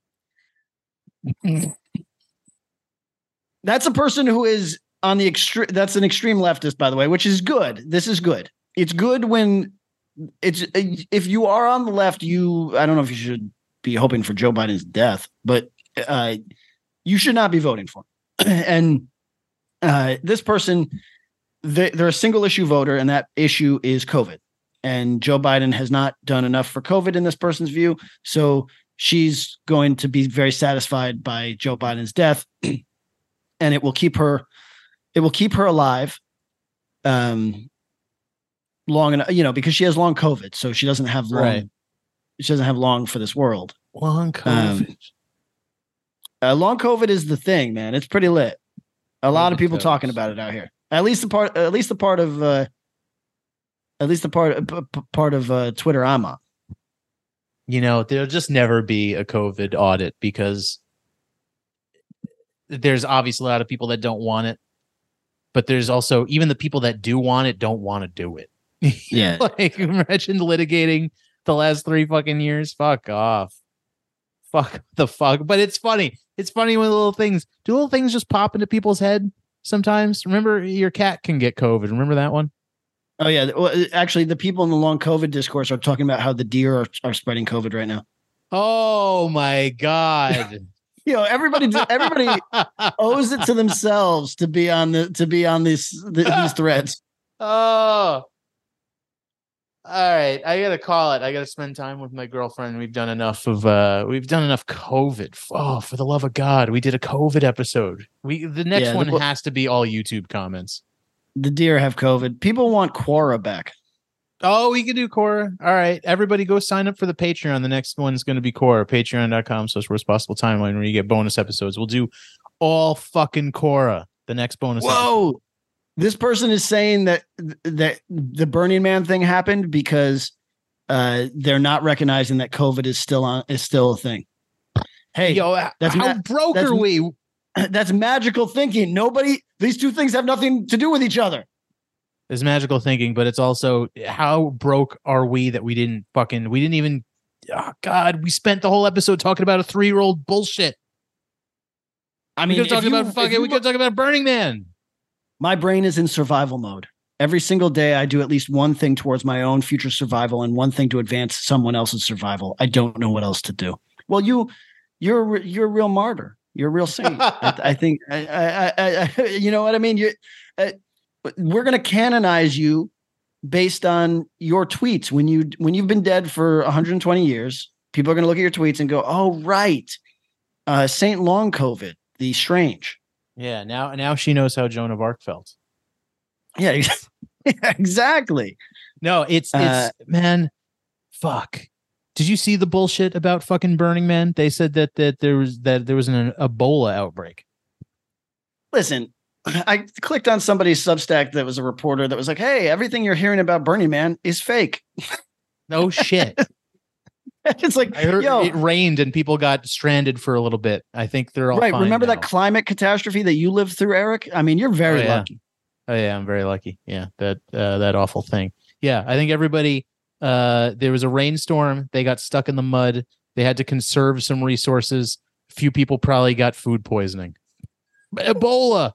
That's a person who is on the extreme. That's an extreme leftist, by the way, which is good. This is good. It's good when it's, if you are on the left, you, I don't know if you should be hoping for Joe Biden's death, but uh, you should not be voting for him. And uh, this person they, they're a single issue voter, and that issue is COVID. And Joe Biden has not done enough for COVID in this person's view. So she's going to be very satisfied by Joe Biden's death, and it will keep her, it will keep her alive, um, long enough, you know, because she has long COVID, so she doesn't have long. Right. She doesn't have long for this world. Long COVID. Um, uh, long COVID is the thing, man. It's pretty lit. A lot of people COVID. talking about it out here. At least the part, at least the part of, uh, at least the part, p- p- part of uh, Twitter I'm on. You know, there'll just never be a COVID audit because there's obviously a lot of people that don't want it, but there's also even the people that do want it don't want to do it. Yeah. Like, imagine litigating the last three fucking years. Fuck off. Fuck the fuck. But it's funny. It's funny when little things, do little things just pop into people's head sometimes? Remember, your cat can get COVID. Remember that one? Oh yeah. Well, actually, the people in the long COVID discourse are talking about how the deer are, are spreading COVID right now. Oh my God. You know, everybody, everybody owes it to themselves to be on the to be on these the, these threads. Oh. All right, I gotta call it. I gotta spend time with my girlfriend. We've done enough of uh we've done enough COVID. Oh, for the love of God, we did a COVID episode. We the next Yeah, one the- has to be all YouTube comments. The deer have COVID. People want Quora back. Oh, we can do Quora. All right, everybody go sign up for the Patreon. The next one's gonna be Quora, patreon.com slash worst possible timeline, where you get bonus episodes. We'll do all fucking Quora. The next bonus episode. Whoa. This person is saying that that the Burning Man thing happened because uh, they're not recognizing that COVID is still on is still a thing. Hey, Yo, that's how ma- broke that's- are we? that's magical thinking. Nobody, these two things have nothing to do with each other. There's magical thinking, but it's also how broke are we that we didn't fucking we didn't even oh God, we spent the whole episode talking about a three-year-old bullshit. I We mean, could talk if you- about if fucking you we could look- talk about Burning Man. my brain is in survival mode. Every single day, I do at least one thing towards my own future survival and one thing to advance someone else's survival. I don't know what else to do. Well, you, you're you're a real martyr. You're a real saint. I, I think. I, I, I, I, you know what I mean. You, uh, we're going to canonize you based on your tweets. When you when you've been dead for one hundred twenty years, people are going to look at your tweets and go, "Oh, right, uh, Saint Long COVID, the strange." Yeah, now now she knows how Joan of Arc felt. Yeah, ex- exactly. No, it's it's Uh, man, fuck. Did you see the bullshit about fucking Burning Man? They said that that there was that there was an Ebola outbreak. Listen, I clicked on somebody's Substack that was a reporter that was like, "Hey, everything you're hearing about Burning Man is fake." No shit. It's like, I heard yo, it rained and people got stranded for a little bit. I think they're all right? fine Remember now. that climate catastrophe that you lived through, Eric? I mean, you're very Oh, yeah. lucky. Oh yeah, I'm very lucky. Yeah, that uh, that awful thing. Yeah, I think everybody. Uh, there was a rainstorm. They got stuck in the mud. They had to conserve some resources. A few people probably got food poisoning. Ebola.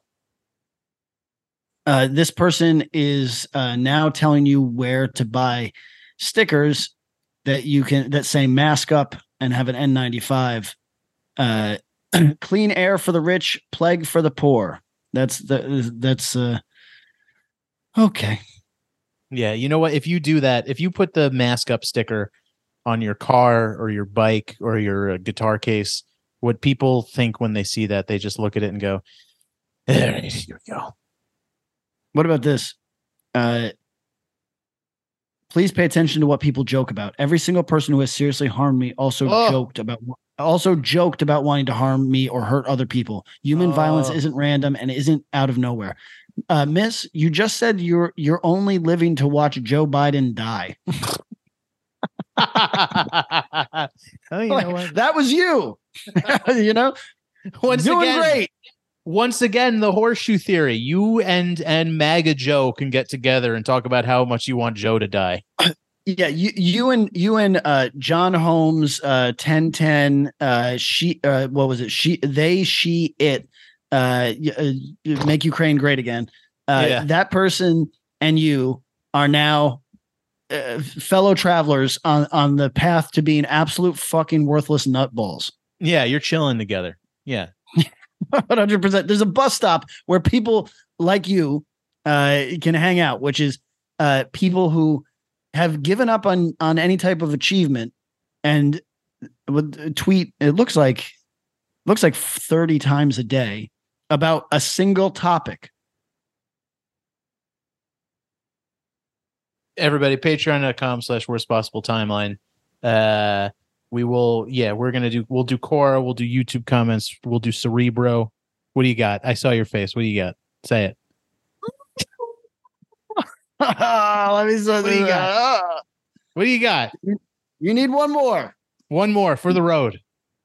Uh, this person is uh, now telling you where to buy stickers that you can that say "mask up" and have an N ninety-five. Uh, clean air for the rich, plague for the poor. That's the that's uh, okay. Yeah, you know what? If you do that, if you put the mask up sticker on your car or your bike or your uh, guitar case, what people think when they see that, they just look at it and go, "There you go." What about this? Uh, please pay attention to what people joke about. Every single person who has seriously harmed me also Oh. joked about also joked about wanting to harm me or hurt other people. Human violence Oh. isn't random and isn't out of nowhere. Uh, Miss, you just said you're you're only living to watch Joe Biden die. Oh, you Like, know what? that was you. You know, Once doing again, great. Once again, the horseshoe theory. You and and MAGA Joe can get together and talk about how much you want Joe to die. Yeah, you you and you and uh, John Holmes, uh, ten ten, uh, she, uh, what was it? She, they, she, it, uh, y- uh, make Ukraine great again. Uh, Yeah. That person and you are now uh, fellow travelers on on the path to being absolute fucking worthless nutballs. Yeah, you're chilling together. Yeah. one hundred percent. There's a bus stop where people like you uh, can hang out, which is uh, people who have given up on on any type of achievement and would tweet. It looks like looks like thirty times a day about a single topic. Everybody, patreon.com slash worst possible timeline. Uh, we will, yeah, we're going to do, we'll do Quora, we'll do YouTube comments, we'll do Cerebro. What do you got? I saw your face. What do you got? Say it. Let me see. What do you got? What do you got? You need one more. One more for the road.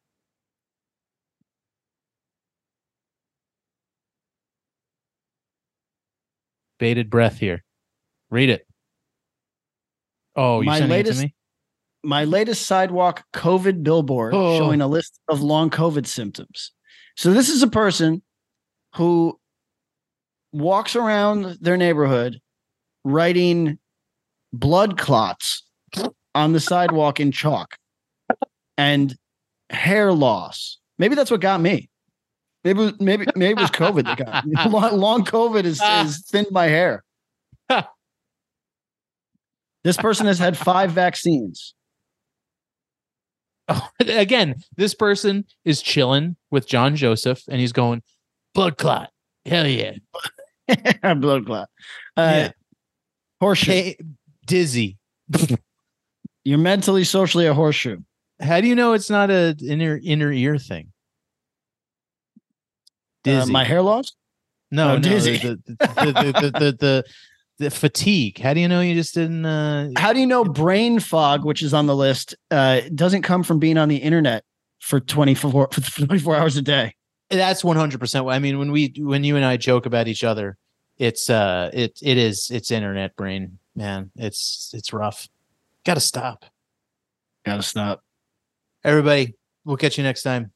Bated breath here. Read it. Oh, you're my sending latest, it to me? My latest sidewalk COVID billboard Oh. showing a list of long COVID symptoms. So this is a person who walks around their neighborhood writing blood clots on the sidewalk in chalk and hair loss. Maybe that's what got me. Maybe, maybe, maybe it was COVID that got me. Long, long COVID is, is thinned my hair. This person has had five vaccines. Oh, again, this person is chilling with John Joseph and he's going, blood clot. Hell yeah. Blood clot. Uh, Yeah. Horseshoe. Hey, dizzy. You're mentally, socially a horseshoe. How do you know it's not a inner inner ear thing? Uh, Dizzy. my hair loss? no, oh, no, dizzy. The, the, the, the, the, the, the, the fatigue. How do you know you just didn't? Uh... How do you know brain fog, which is on the list, uh, doesn't come from being on the internet for twenty-four, for twenty-four hours a day? That's one hundred percent. I mean, when we when you and I joke about each other, it's uh, it it is it's internet brain, man. It's it's rough. Got to stop. Gotta stop. Everybody, we'll catch you next time.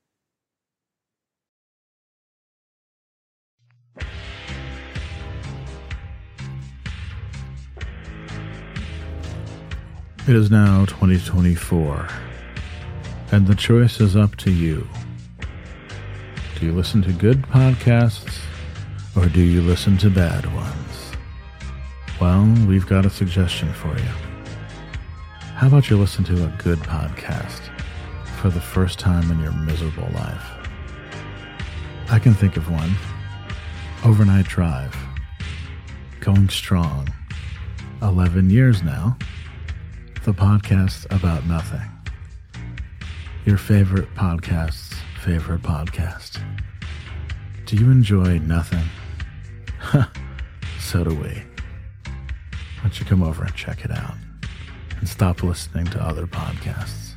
It is now twenty twenty-four, and the choice is up to you. Do you listen to good podcasts, or do you listen to bad ones? Well, we've got a suggestion for you. How about you listen to a good podcast for the first time in your miserable life? I can think of one. Overnight Drive. Going strong. eleven years now. The podcast about nothing. Your favorite podcast's favorite podcast. Do you enjoy nothing? So do we. Why don't you come over and check it out and stop listening to other podcasts?